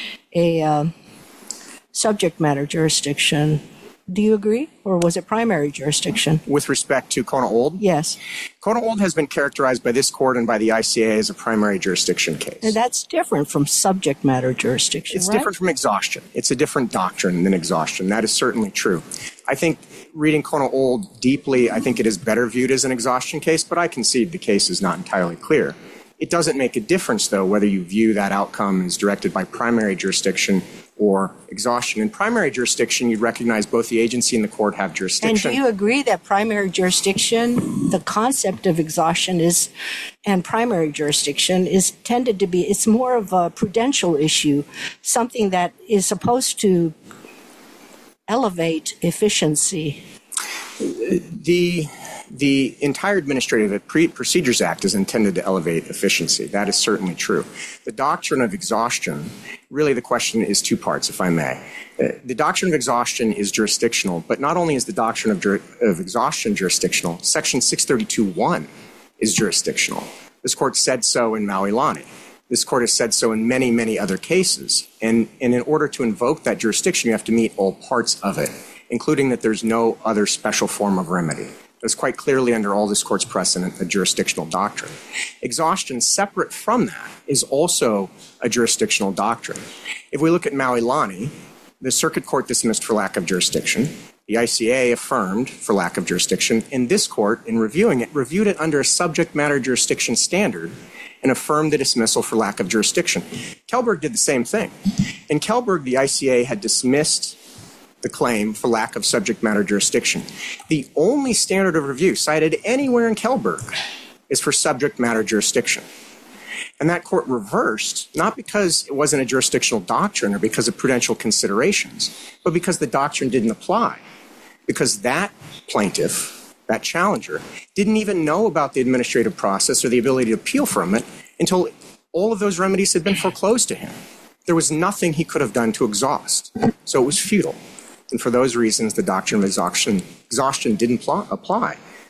subject matter jurisdiction. Do you agree, or was it primary jurisdiction? With respect to Kona Old? Yes. Kona Old has been characterized by this court and by the ICA as a primary jurisdiction case. And that's different from subject matter jurisdiction, It's right? different from exhaustion. It's a different doctrine than exhaustion. That is certainly true. I think reading Kona Old deeply, I think it is better viewed as an exhaustion case, but I concede the case is not entirely clear. It doesn't make a difference, though, whether you view that outcome as directed by primary jurisdiction or exhaustion. In primary jurisdiction, you'd recognize both the agency and the court have jurisdiction. And do you agree that primary jurisdiction, the concept of exhaustion and primary jurisdiction is tended to be, it's more of a prudential issue, something that is supposed to elevate efficiency? The entire Administrative Procedures Act is intended to elevate efficiency. That is certainly true. The doctrine of exhaustion, really the question is two parts, if I may. The doctrine of exhaustion is jurisdictional, but not only is the doctrine of exhaustion jurisdictional, Section 632.1 is jurisdictional. This court said so in Maui-Lani. This court has said so in many, many other cases. And in order to invoke that jurisdiction, you have to meet all parts of it, including that there's no other special form of remedy. It's quite clearly under all this court's precedent a jurisdictional doctrine. Exhaustion, separate from that, is also a jurisdictional doctrine. If we look at Maui-Lani, the circuit court dismissed for lack of jurisdiction. The ICA affirmed for lack of jurisdiction. And this court, in reviewing it, reviewed it under a subject matter jurisdiction standard and affirmed the dismissal for lack of jurisdiction. Kelberg did the same thing. In Kelberg, the ICA had dismissed the claim for lack of subject matter jurisdiction. The only standard of review cited anywhere in Kelberg is for subject matter jurisdiction. And that court reversed, not because it wasn't a jurisdictional doctrine or because of prudential considerations, but because the doctrine didn't apply. Because that plaintiff, that challenger, didn't even know about the administrative process or the ability to appeal from it until all of those remedies had been foreclosed to him. There was nothing he could have done to exhaust. So it was futile. And for those reasons, the doctrine of exhaustion didn't apply.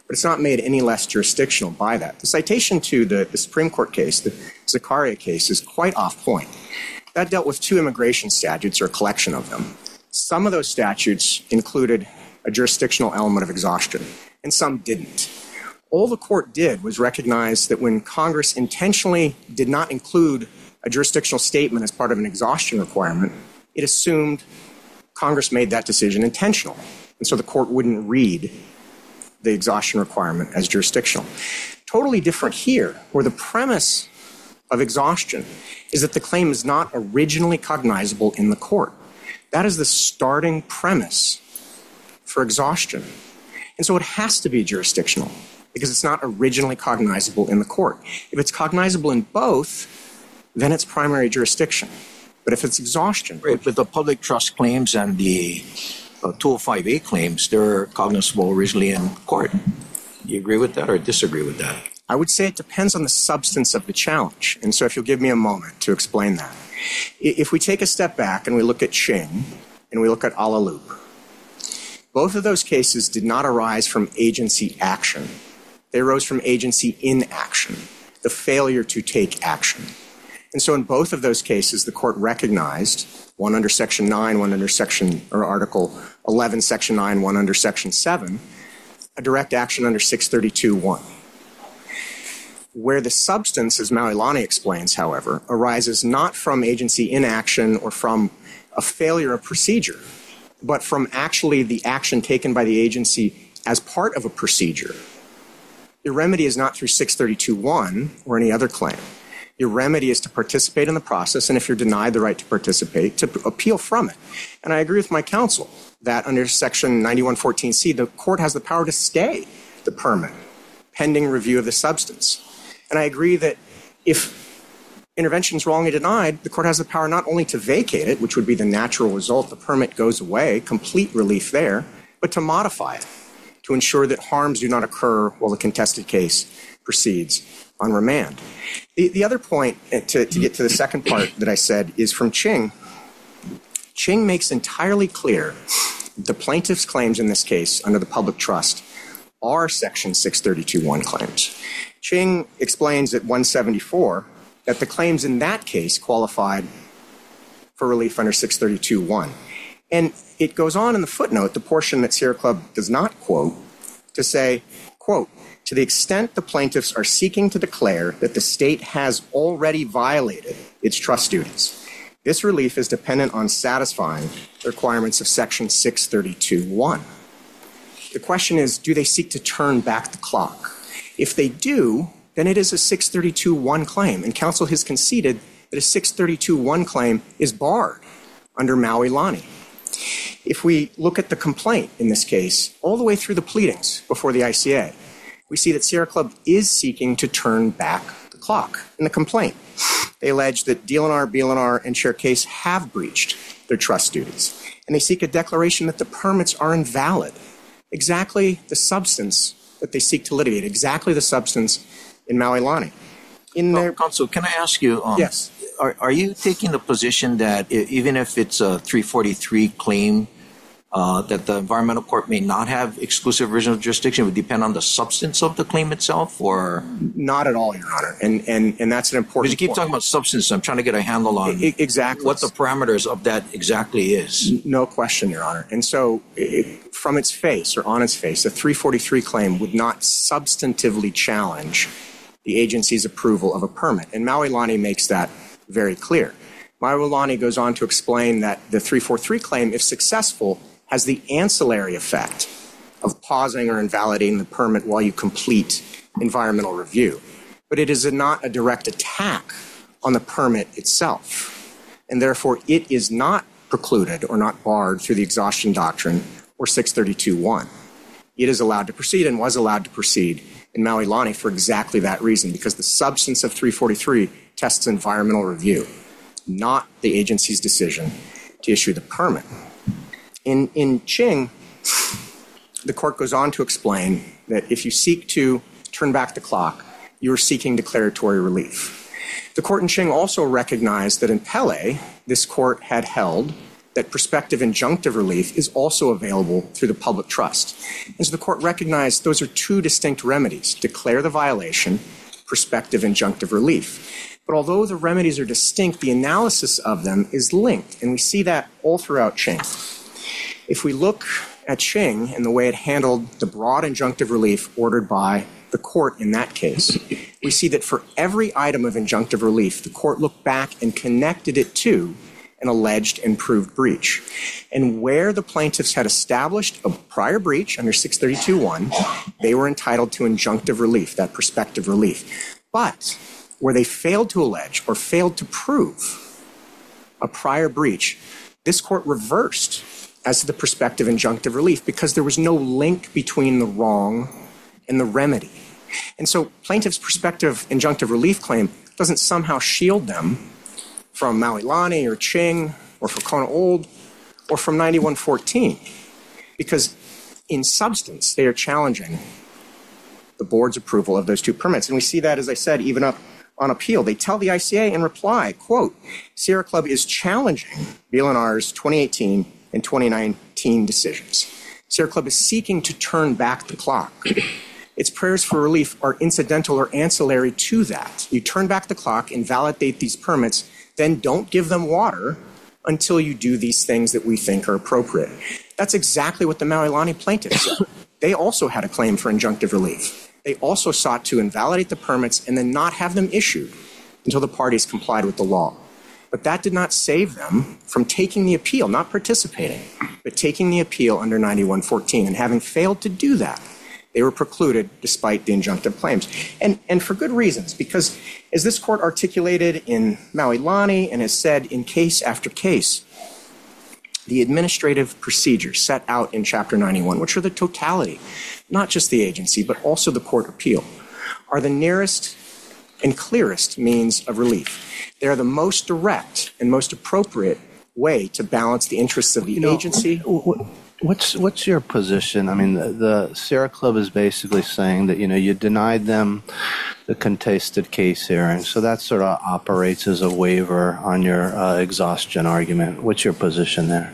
but it's not made any less jurisdictional by that. The citation to the Supreme Court case, the Zakaria case, is quite off point. That dealt with 2 immigration statutes, or a collection of them. Some of those statutes included a jurisdictional element of exhaustion, and some didn't. All the court did was recognize that when Congress intentionally did not include a jurisdictional statement as part of an exhaustion requirement, it assumed Congress made that decision intentional. And so the court wouldn't read the exhaustion requirement as jurisdictional. Totally different here, where the premise of exhaustion is that the claim is not originally cognizable in the court. That is the starting premise for exhaustion. And so it has to be jurisdictional because it's not originally cognizable in the court. If it's cognizable in both, then it's primary jurisdiction. But if it's exhaustion... Right, but the public trust claims and the 205A claims, they're cognizable originally in court. Do you agree with that or disagree with that? I would say it depends on the substance of the challenge. And so if you'll give me a moment to explain that. If we take a step back and we look at Ching and we look at Ala-Loop, both of those cases did not arise from agency action. They arose from agency inaction, the failure to take action. And so in both of those cases, the court recognized, one under Section 9, one under Article 11, Section 9, one under Section 7, a direct action under 632(1). Where the substance, as Maulani explains, however, arises not from agency inaction or from a failure of procedure, but from actually the action taken by the agency as part of a procedure. Your remedy is not through 632(1) or any other claim. Your remedy is to participate in the process, and if you're denied the right to participate, to appeal from it. And I agree with my counsel that under Section 9114C, the court has the power to stay the permit pending review of the substance. And I agree that if intervention is wrongly denied, the court has the power not only to vacate it, which would be the natural result, the permit goes away, complete relief there, but to modify it, to ensure that harms do not occur while the contested case proceeds on remand. The other point, to get to the second part that I said, is from Ching. Ching makes entirely clear the plaintiff's claims in this case under the public trust are Section 632(1) claims. Ching explains at 174 that the claims in that case qualified for relief under 632(1). And it goes on in the footnote, the portion that Sierra Club does not quote, to say, quote, to the extent the plaintiffs are seeking to declare that the state has already violated its trust duties, this relief is dependent on satisfying the requirements of Section 632(1). The question is, do they seek to turn back the clock? If they do, then it is a 632(1) claim, and counsel has conceded that a 632(1) claim is barred under Maui-Lani. If we look at the complaint in this case, all the way through the pleadings before the ICA, we see that Sierra Club is seeking to turn back the clock in the complaint. They allege that DLNR, BLNR, and Chair Case have breached their trust duties, and they seek a declaration that the permits are invalid. Exactly the substance that they seek to litigate, exactly the substance in Maui-Lani. Counsel, can I ask you? Yes. Are you taking the position that even if it's a 343 claim, that the environmental court may not have exclusive original jurisdiction? It would depend on the substance of the claim itself, or not at all, Your Honor. And that's an important. Because you keep talking about substance, I'm trying to get a handle on exactly what the parameters of that exactly is. No question, Your Honor. And so, from its face or on its face, a 343 claim would not substantively challenge the agency's approval of a permit, and Maui-Lani makes that very clear. Maui-Lani goes on to explain that the 343 claim, if successful, has the ancillary effect of pausing or invalidating the permit while you complete environmental review. But it is not a direct attack on the permit itself, and therefore it is not precluded or not barred through the exhaustion doctrine or 632(1). It is allowed to proceed and was allowed to proceed in Maui-Lani for exactly that reason, because the substance of 343 tests environmental review, not the agency's decision to issue the permit. In Ching, the court goes on to explain that if you seek to turn back the clock, you are seeking declaratory relief. The court in Ching also recognized that in Pele, this court had held that prospective injunctive relief is also available through the public trust. And so the court recognized those are two distinct remedies: declare the violation, prospective injunctive relief. But although the remedies are distinct, the analysis of them is linked, and we see that all throughout Ching. If we look at Ching and the way it handled the broad injunctive relief ordered by the court in that case, we see that for every item of injunctive relief, the court looked back and connected it to an alleged and proved breach. And where the plaintiffs had established a prior breach under 632.1, they were entitled to injunctive relief, that prospective relief. But where they failed to allege or failed to prove a prior breach, this court reversed as to the prospective injunctive relief because there was no link between the wrong and the remedy. And so plaintiff's prospective injunctive relief claim doesn't somehow shield them from Maui Lani or Ching or from Kona Old or from 9114, because in substance they are challenging the board's approval of those two permits. And we see that, as I said, even up on appeal. They tell the ICA in reply, quote, Sierra Club is challenging BLNR's 2018 and 2019 decisions. Sierra Club is seeking to turn back the clock. Its prayers for relief are incidental or ancillary to that. You turn back the clock, invalidate these permits, then don't give them water until you do these things that we think are appropriate. That's exactly what the Maui Lani plaintiffs said. They also had a claim for injunctive relief. They also sought to invalidate the permits and then not have them issued until the parties complied with the law. But that did not save them from taking the appeal, not participating, but taking the appeal under 9114. And having failed to do that, they were precluded despite the injunctive claims. And for good reasons, because as this court articulated in Maui Lani and has said in case after case, the administrative procedures set out in Chapter 91, which are the totality, not just the agency, but also the court appeal, are the nearest and clearest means of relief. They are the most direct and most appropriate way to balance the interests of the agency. What's your position? I mean, the Sierra Club is basically saying that, you denied them the contested case hearing, so that sort of operates as a waiver on your exhaustion argument. What's your position there?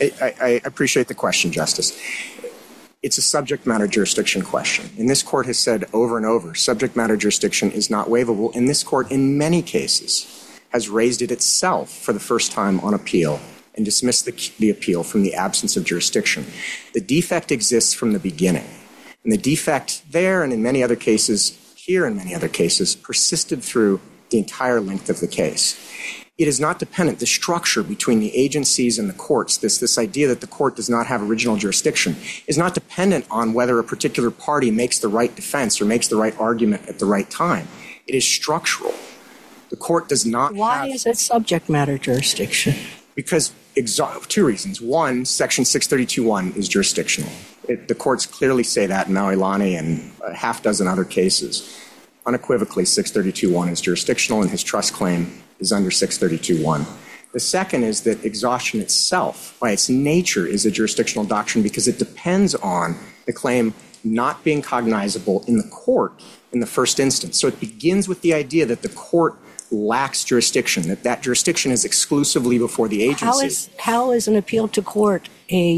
I appreciate the question, Justice. It's a subject matter jurisdiction question. And this court has said over and over, subject matter jurisdiction is not waivable. And this court, in many cases, has raised it itself for the first time on appeal and dismissed the appeal from the absence of jurisdiction. The defect exists from the beginning. And the defect there and in many other cases, here in many other cases, persisted through the entire length of the case. It is not dependent, the structure between the agencies and the courts, this idea that the court does not have original jurisdiction, is not dependent on whether a particular party makes the right defense or makes the right argument at the right time. It is structural. The court does not Why is it subject matter jurisdiction? Because two reasons. One, Section 632.1 is jurisdictional. The courts clearly say that in Maui Lani and a half dozen other cases. Unequivocally, 632.1 is jurisdictional, and his trust claim is under 632.1. The second is that exhaustion itself, by its nature, is a jurisdictional doctrine because it depends on the claim not being cognizable in the court in the first instance. So it begins with the idea that the court lacks jurisdiction, that jurisdiction is exclusively before the agency. How is an appeal to court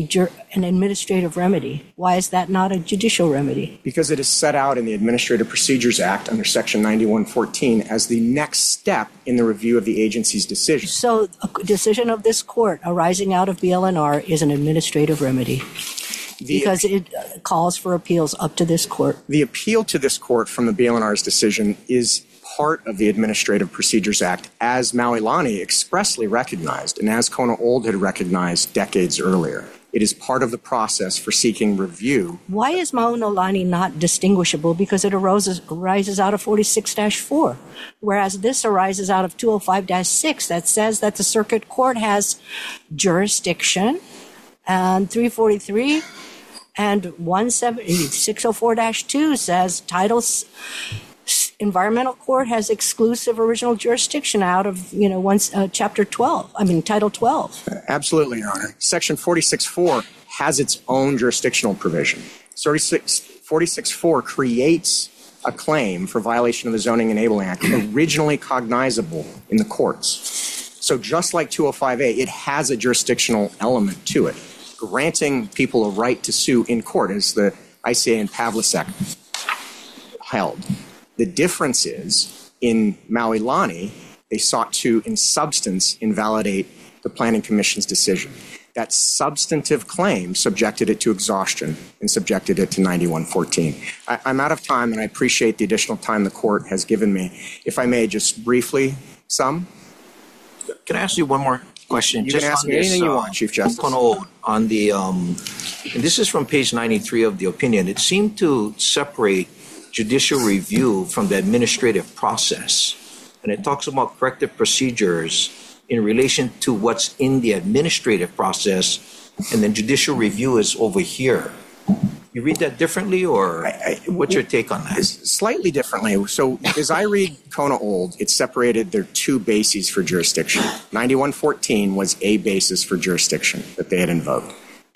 an administrative remedy? Why is that not a judicial remedy? Because it is set out in the Administrative Procedures Act under Section 9114 as the next step in the review of the agency's decision. So a decision of this court arising out of BLNR is an administrative remedy because it calls for appeals up to this court. The appeal to this court from the BLNR's decision is part of the Administrative Procedures Act, as Maui Lani expressly recognized and as Kona Old had recognized decades earlier. It is part of the process for seeking review. Why is Mauna Lani not distinguishable? Because it arises out of 46-4, whereas this arises out of 205-6 that says that the circuit court has jurisdiction, and 343 and 604-2 says environmental court has exclusive original jurisdiction out of, Title 12. Absolutely, Your Honor. Section 46.4 has its own jurisdictional provision. 46.4 creates a claim for violation of the Zoning Enabling Act originally cognizable in the courts. So just like 205A, it has a jurisdictional element to it, granting people a right to sue in court, as the ICA and Pavlicek held. The difference is, in Maui Lani, they sought to, in substance, invalidate the Planning Commission's decision. That substantive claim subjected it to exhaustion and subjected it to 9114. I'm out of time, and I appreciate the additional time the court has given me. If I may, just briefly, Can I ask you one more question? You can ask me anything you want, Chief Justice. On the, and this is from page 93 of the opinion, it seemed to separate judicial review from the administrative process. And it talks about corrective procedures in relation to what's in the administrative process, and then judicial review is over here. You read that differently, or what's your take on that? Slightly differently. So as I read Kona Old, it separated their two bases for jurisdiction. 9114 was a basis for jurisdiction that they had invoked.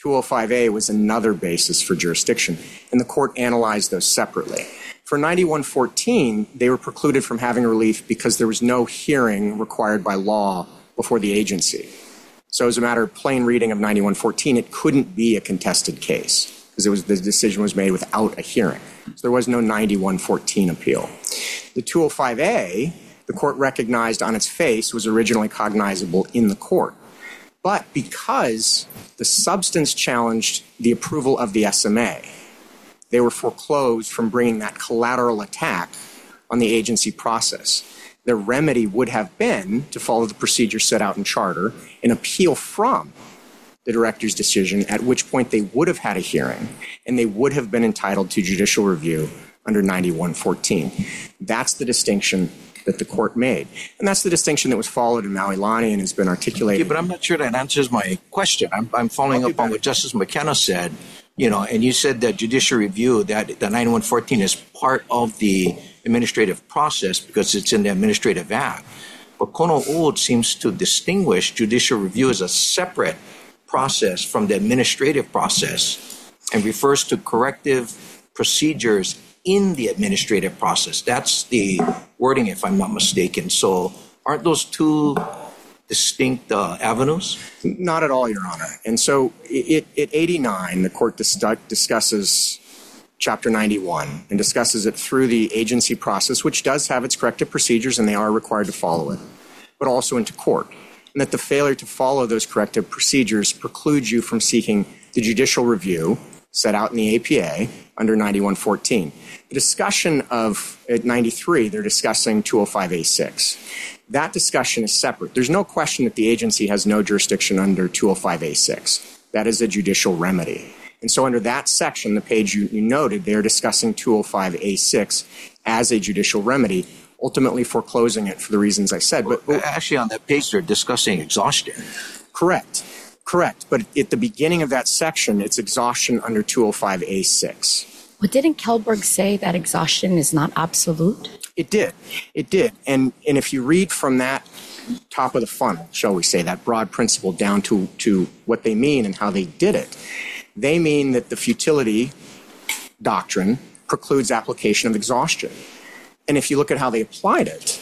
205A was another basis for jurisdiction, and the court analyzed those separately. For 9114, they were precluded from having relief because there was no hearing required by law before the agency. So as a matter of plain reading of 9114, it couldn't be a contested case because the decision was made without a hearing. So there was no 9114 appeal. The 205A, the court recognized on its face, was originally cognizable in the court. But because the substance challenged the approval of the SMA, they were foreclosed from bringing that collateral attack on the agency process. Their remedy would have been to follow the procedure set out in charter and appeal from the director's decision, at which point they would have had a hearing and they would have been entitled to judicial review under 9114. That's the distinction that the court made. And that's the distinction that was followed in Maui Lani and has been articulated. Okay, but I'm not sure that answers my question. I'm following up on what Justice McKenna said, and you said that judicial review, that the 9114 is part of the administrative process because it's in the Administrative Act. But Kona Old seems to distinguish judicial review as a separate process from the administrative process and refers to corrective procedures in the administrative process. That's the wording, if I'm not mistaken. So aren't those two distinct avenues? Not at all, Your Honor. And so at 89, the court discusses Chapter 91 and discusses it through the agency process, which does have its corrective procedures and they are required to follow it, but also into court. And that the failure to follow those corrective procedures precludes you from seeking the judicial review set out in the APA under 9114. The discussion of, at 93, they're discussing 205A6. That discussion is separate. There's no question that the agency has no jurisdiction under 205A6. That is a judicial remedy. And so under that section, the page you noted, they're discussing 205A6 as a judicial remedy, ultimately foreclosing it for the reasons I said. But actually, on that page, they're discussing exhaustion. Correct. But at the beginning of that section, it's exhaustion under 205A6. Well, didn't Kelberg say that exhaustion is not absolute? It did. And if you read from that top of the funnel, shall we say, that broad principle down to what they mean and how they did it, they mean that the futility doctrine precludes application of exhaustion. And if you look at how they applied it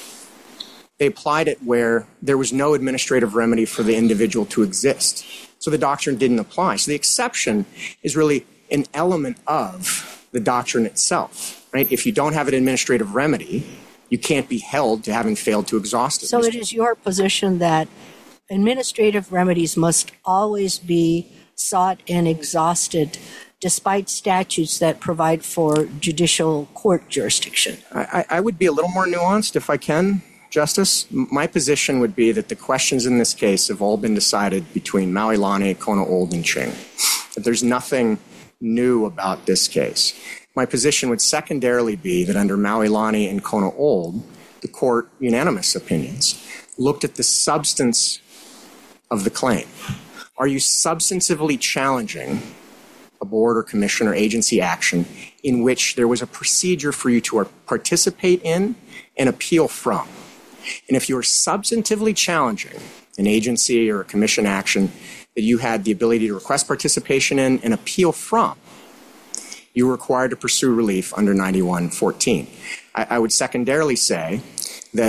where there was no administrative remedy for the individual to exist. So the doctrine didn't apply. So the exception is really an element of the doctrine itself, right? If you don't have an administrative remedy, you can't be held to having failed to exhaust it. So it is your position that administrative remedies must always be sought and exhausted despite statutes that provide for judicial court jurisdiction? I would be a little more nuanced if I can, Justice. My position would be that the questions in this case have all been decided between Maui Lani, Kona Old, and Ching. That there's nothing new about this case. My position would secondarily be that under Maui Lani and Kona Old, the court, unanimous opinions, looked at the substance of the claim. Are you substantively challenging a board or commission or agency action in which there was a procedure for you to participate in and appeal from? And if you are substantively challenging an agency or a commission action that you had the ability to request participation in and appeal from, you were required to pursue relief under 9114. I would secondarily say that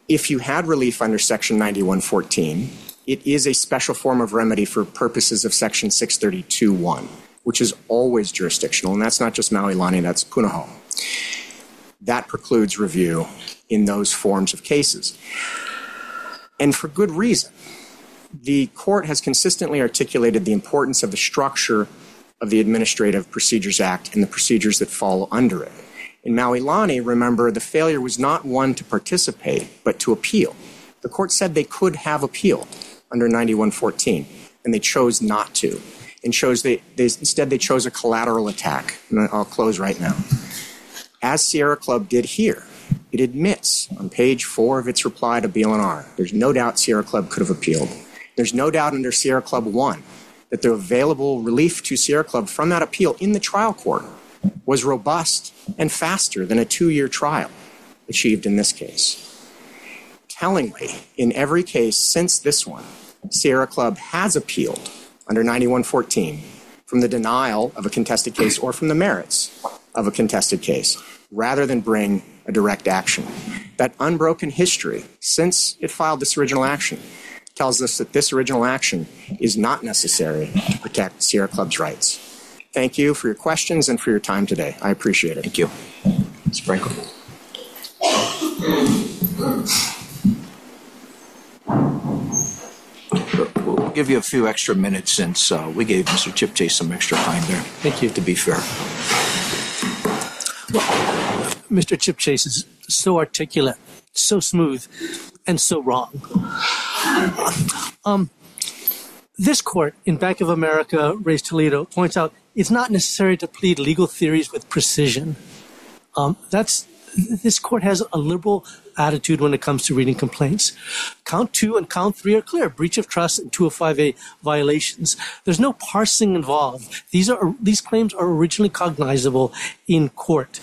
if you had relief under Section 9114, it is a special form of remedy for purposes of Section 632.1, which is always jurisdictional, and that's not just Maui Lani, that's Punahou. That precludes review in those forms of cases. And for good reason. The court has consistently articulated the importance of the structure of the Administrative Procedures Act and the procedures that fall under it. In Maui Lani, remember, the failure was not one to participate, but to appeal. The court said they could have appealed under 9114, and they chose not to. And instead they chose a collateral attack. And I'll close right now. As Sierra Club did here, it admits on page 4 of its reply to BLNR, there's no doubt Sierra Club could have appealed. There's no doubt under Sierra Club 1 that the available relief to Sierra Club from that appeal in the trial court was robust and faster than a 2-year trial achieved in this case. Tellingly, in every case since this one, Sierra Club has appealed under 9114 from the denial of a contested case or from the merits of a contested case, rather than bring a direct action. That unbroken history since it filed this original action tells us that this original action is not necessary to protect Sierra Club's rights. Thank you for your questions and for your time today. I appreciate it. Thank you. Ms. Franco. We'll give you a few extra minutes since we gave Mr. Chipchase some extra time there. Thank you. To be fair. Well, Mr. Chipchase is so articulate, so smooth, and so wrong. This court in Bank of America, Reyes Toledo, points out it's not necessary to plead legal theories with precision. This court has a liberal attitude when it comes to reading complaints. Count 2 and count 3 are clear: breach of trust and 205A violations. There's no parsing involved. These claims are originally cognizable in court.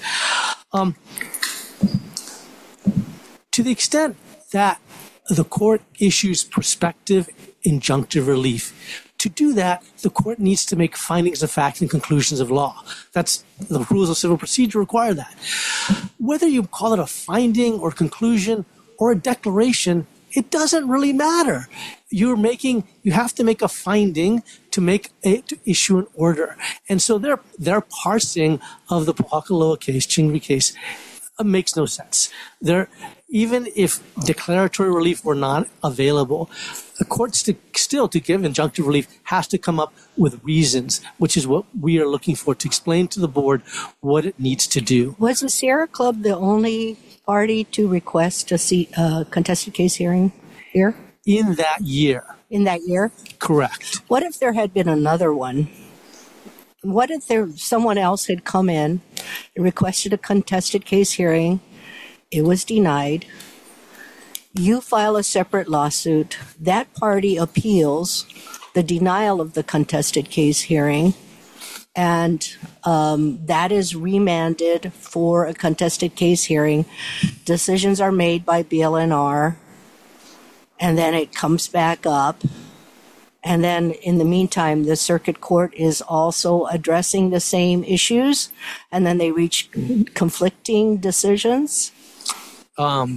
To the extent that the court issues prospective injunctive relief, to do that, the court needs to make findings of fact and conclusions of law. That's the rules of civil procedure require that. Whether you call it a finding or conclusion or a declaration, it doesn't really matter. You have to make a finding to issue an order. And so their parsing of the Pohakaloa case, Chingri case, makes no sense. Even if declaratory relief were not available, the court still, to give injunctive relief, has to come up with reasons, which is what we are looking for, to explain to the board what it needs to do. Was the Sierra Club the only party to request a contested case hearing here? In that year. In that year? Correct. What if there had been another one? What if someone else had come in and requested a contested case hearing? It was denied. You file a separate lawsuit. That party appeals the denial of the contested case hearing, and that is remanded for a contested case hearing. Decisions are made by BLNR, and then it comes back up. And then in the meantime, the circuit court is also addressing the same issues, and then they reach conflicting decisions. Isn't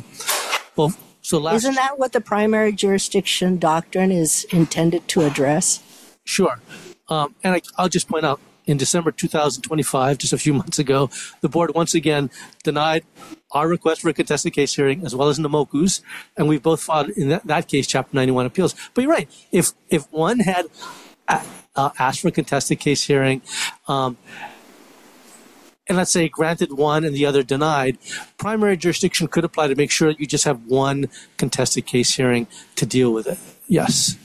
that what the primary jurisdiction doctrine is intended to address? Sure. And I'll just point out, in December 2025, just a few months ago, the board once again denied our request for a contested case hearing, as well as Namoku's, and we both filed in that case Chapter 91 appeals. But you're right. If one had asked for a contested case hearing, and let's say granted one and the other denied, primary jurisdiction could apply to make sure that you just have one contested case hearing to deal with it. Yes.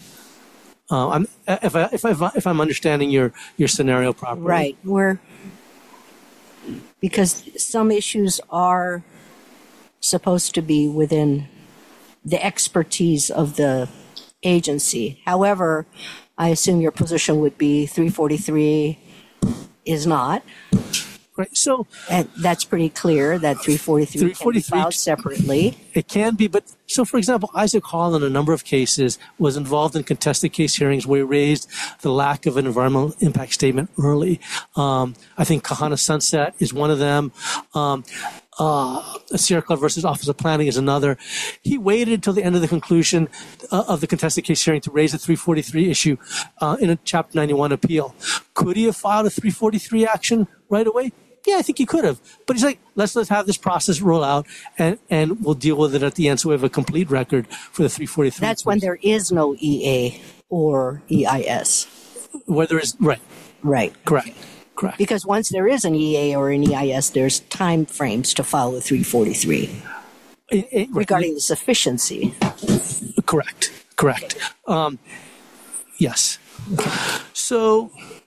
If I'm understanding your scenario properly. Right. Because some issues are supposed to be within the expertise of the agency. However, I assume your position would be 343 is not. Right. So, and that's pretty clear that 343 can be filed separately. It can be, but so for example, Isaac Hall in a number of cases was involved in contested case hearings where he raised the lack of an environmental impact statement early. I think Kahana Sunset is one of them. Sierra Club versus Office of Planning is another. He waited until the end of the conclusion of the contested case hearing to raise a 343 issue in a Chapter 91 appeal. Could he have filed a 343 action right away? Yeah, I think he could have. But he's like, let's have this process roll out, and we'll deal with it at the end so we have a complete record for the 343. That's when there is no EA or EIS. Where there is, right. Right. Correct. Because once there is an EA or an EIS, there's time frames to file a 343 regarding the sufficiency. Correct. Yes. So,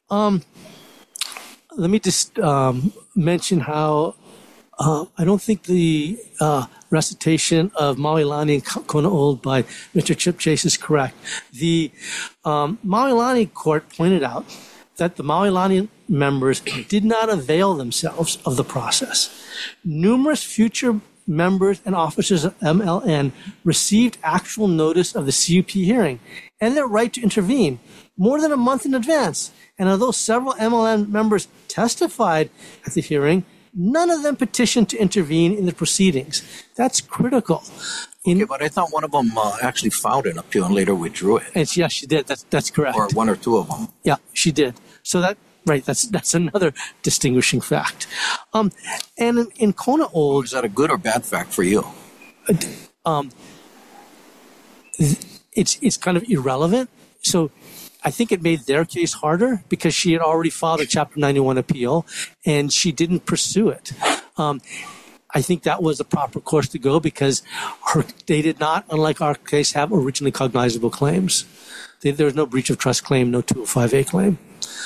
let me just mention how I don't think the recitation of Maui-Lani and Kona Old by Mr. Chip Chase is correct. The Maui-Lani court pointed out that the Maui-Lani members did not avail themselves of the process. Numerous future members and officers of MLN received actual notice of the CUP hearing and their right to intervene more than a month in advance. And although several MLN members testified at the hearing, none of them petitioned to intervene in the proceedings. That's critical. But I thought one of them actually filed an appeal and later withdrew it. And yes, she did. That's correct. Or one or two of them. Yeah, she did. So that's another distinguishing fact. And in Kona Old, is that a good or bad fact for you? It's kind of irrelevant. So I think it made their case harder because she had already filed a Chapter 91 appeal and she didn't pursue it. I think that was the proper course to go because they did not, unlike our case, have originally cognizable claims. There was no breach of trust claim, no 205A claim.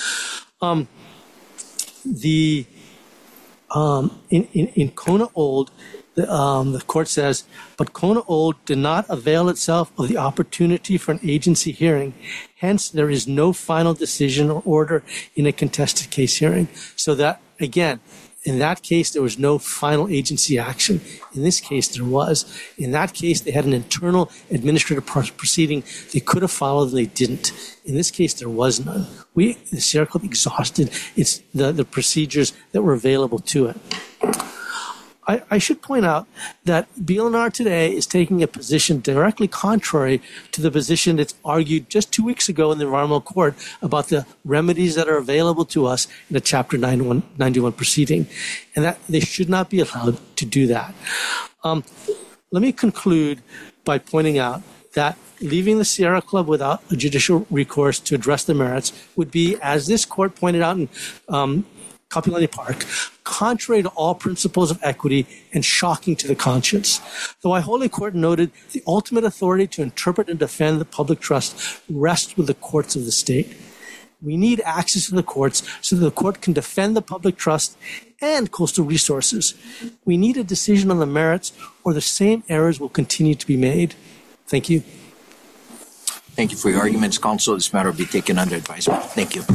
In Kona Old, the court says, but Kona Old did not avail itself of the opportunity for an agency hearing. Hence, there is no final decision or order in a contested case hearing. So that, again, in that case, there was no final agency action. In this case, there was. In that case, they had an internal administrative proceeding they could have followed and they didn't. In this case, there was none. The Sierra Club exhausted the procedures that were available to it. I should point out that BLNR today is taking a position directly contrary to the position that's argued just 2 weeks ago in the Environmental Court about the remedies that are available to us in a Chapter 91 proceeding, and that they should not be allowed to do that. Let me conclude by pointing out that leaving the Sierra Club without a judicial recourse to address the merits would be, as this court pointed out in Kapilani Park, contrary to all principles of equity and shocking to the conscience. The Waihoʻole Court noted the ultimate authority to interpret and defend the public trust rests with the courts of the state. We need access to the courts so that the court can defend the public trust and coastal resources. We need a decision on the merits or the same errors will continue to be made. Thank you. Thank you for your arguments, counsel. This matter will be taken under advisement. Thank you.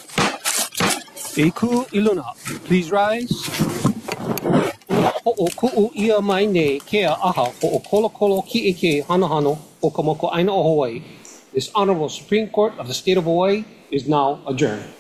Eku Iluna, please rise. Ho'oku'u ia mai nei ke aha ho'okolokolo ki'ike hanohano o ka moko aina o Hawaii. This Honorable Supreme Court of the State of Hawaii is now adjourned.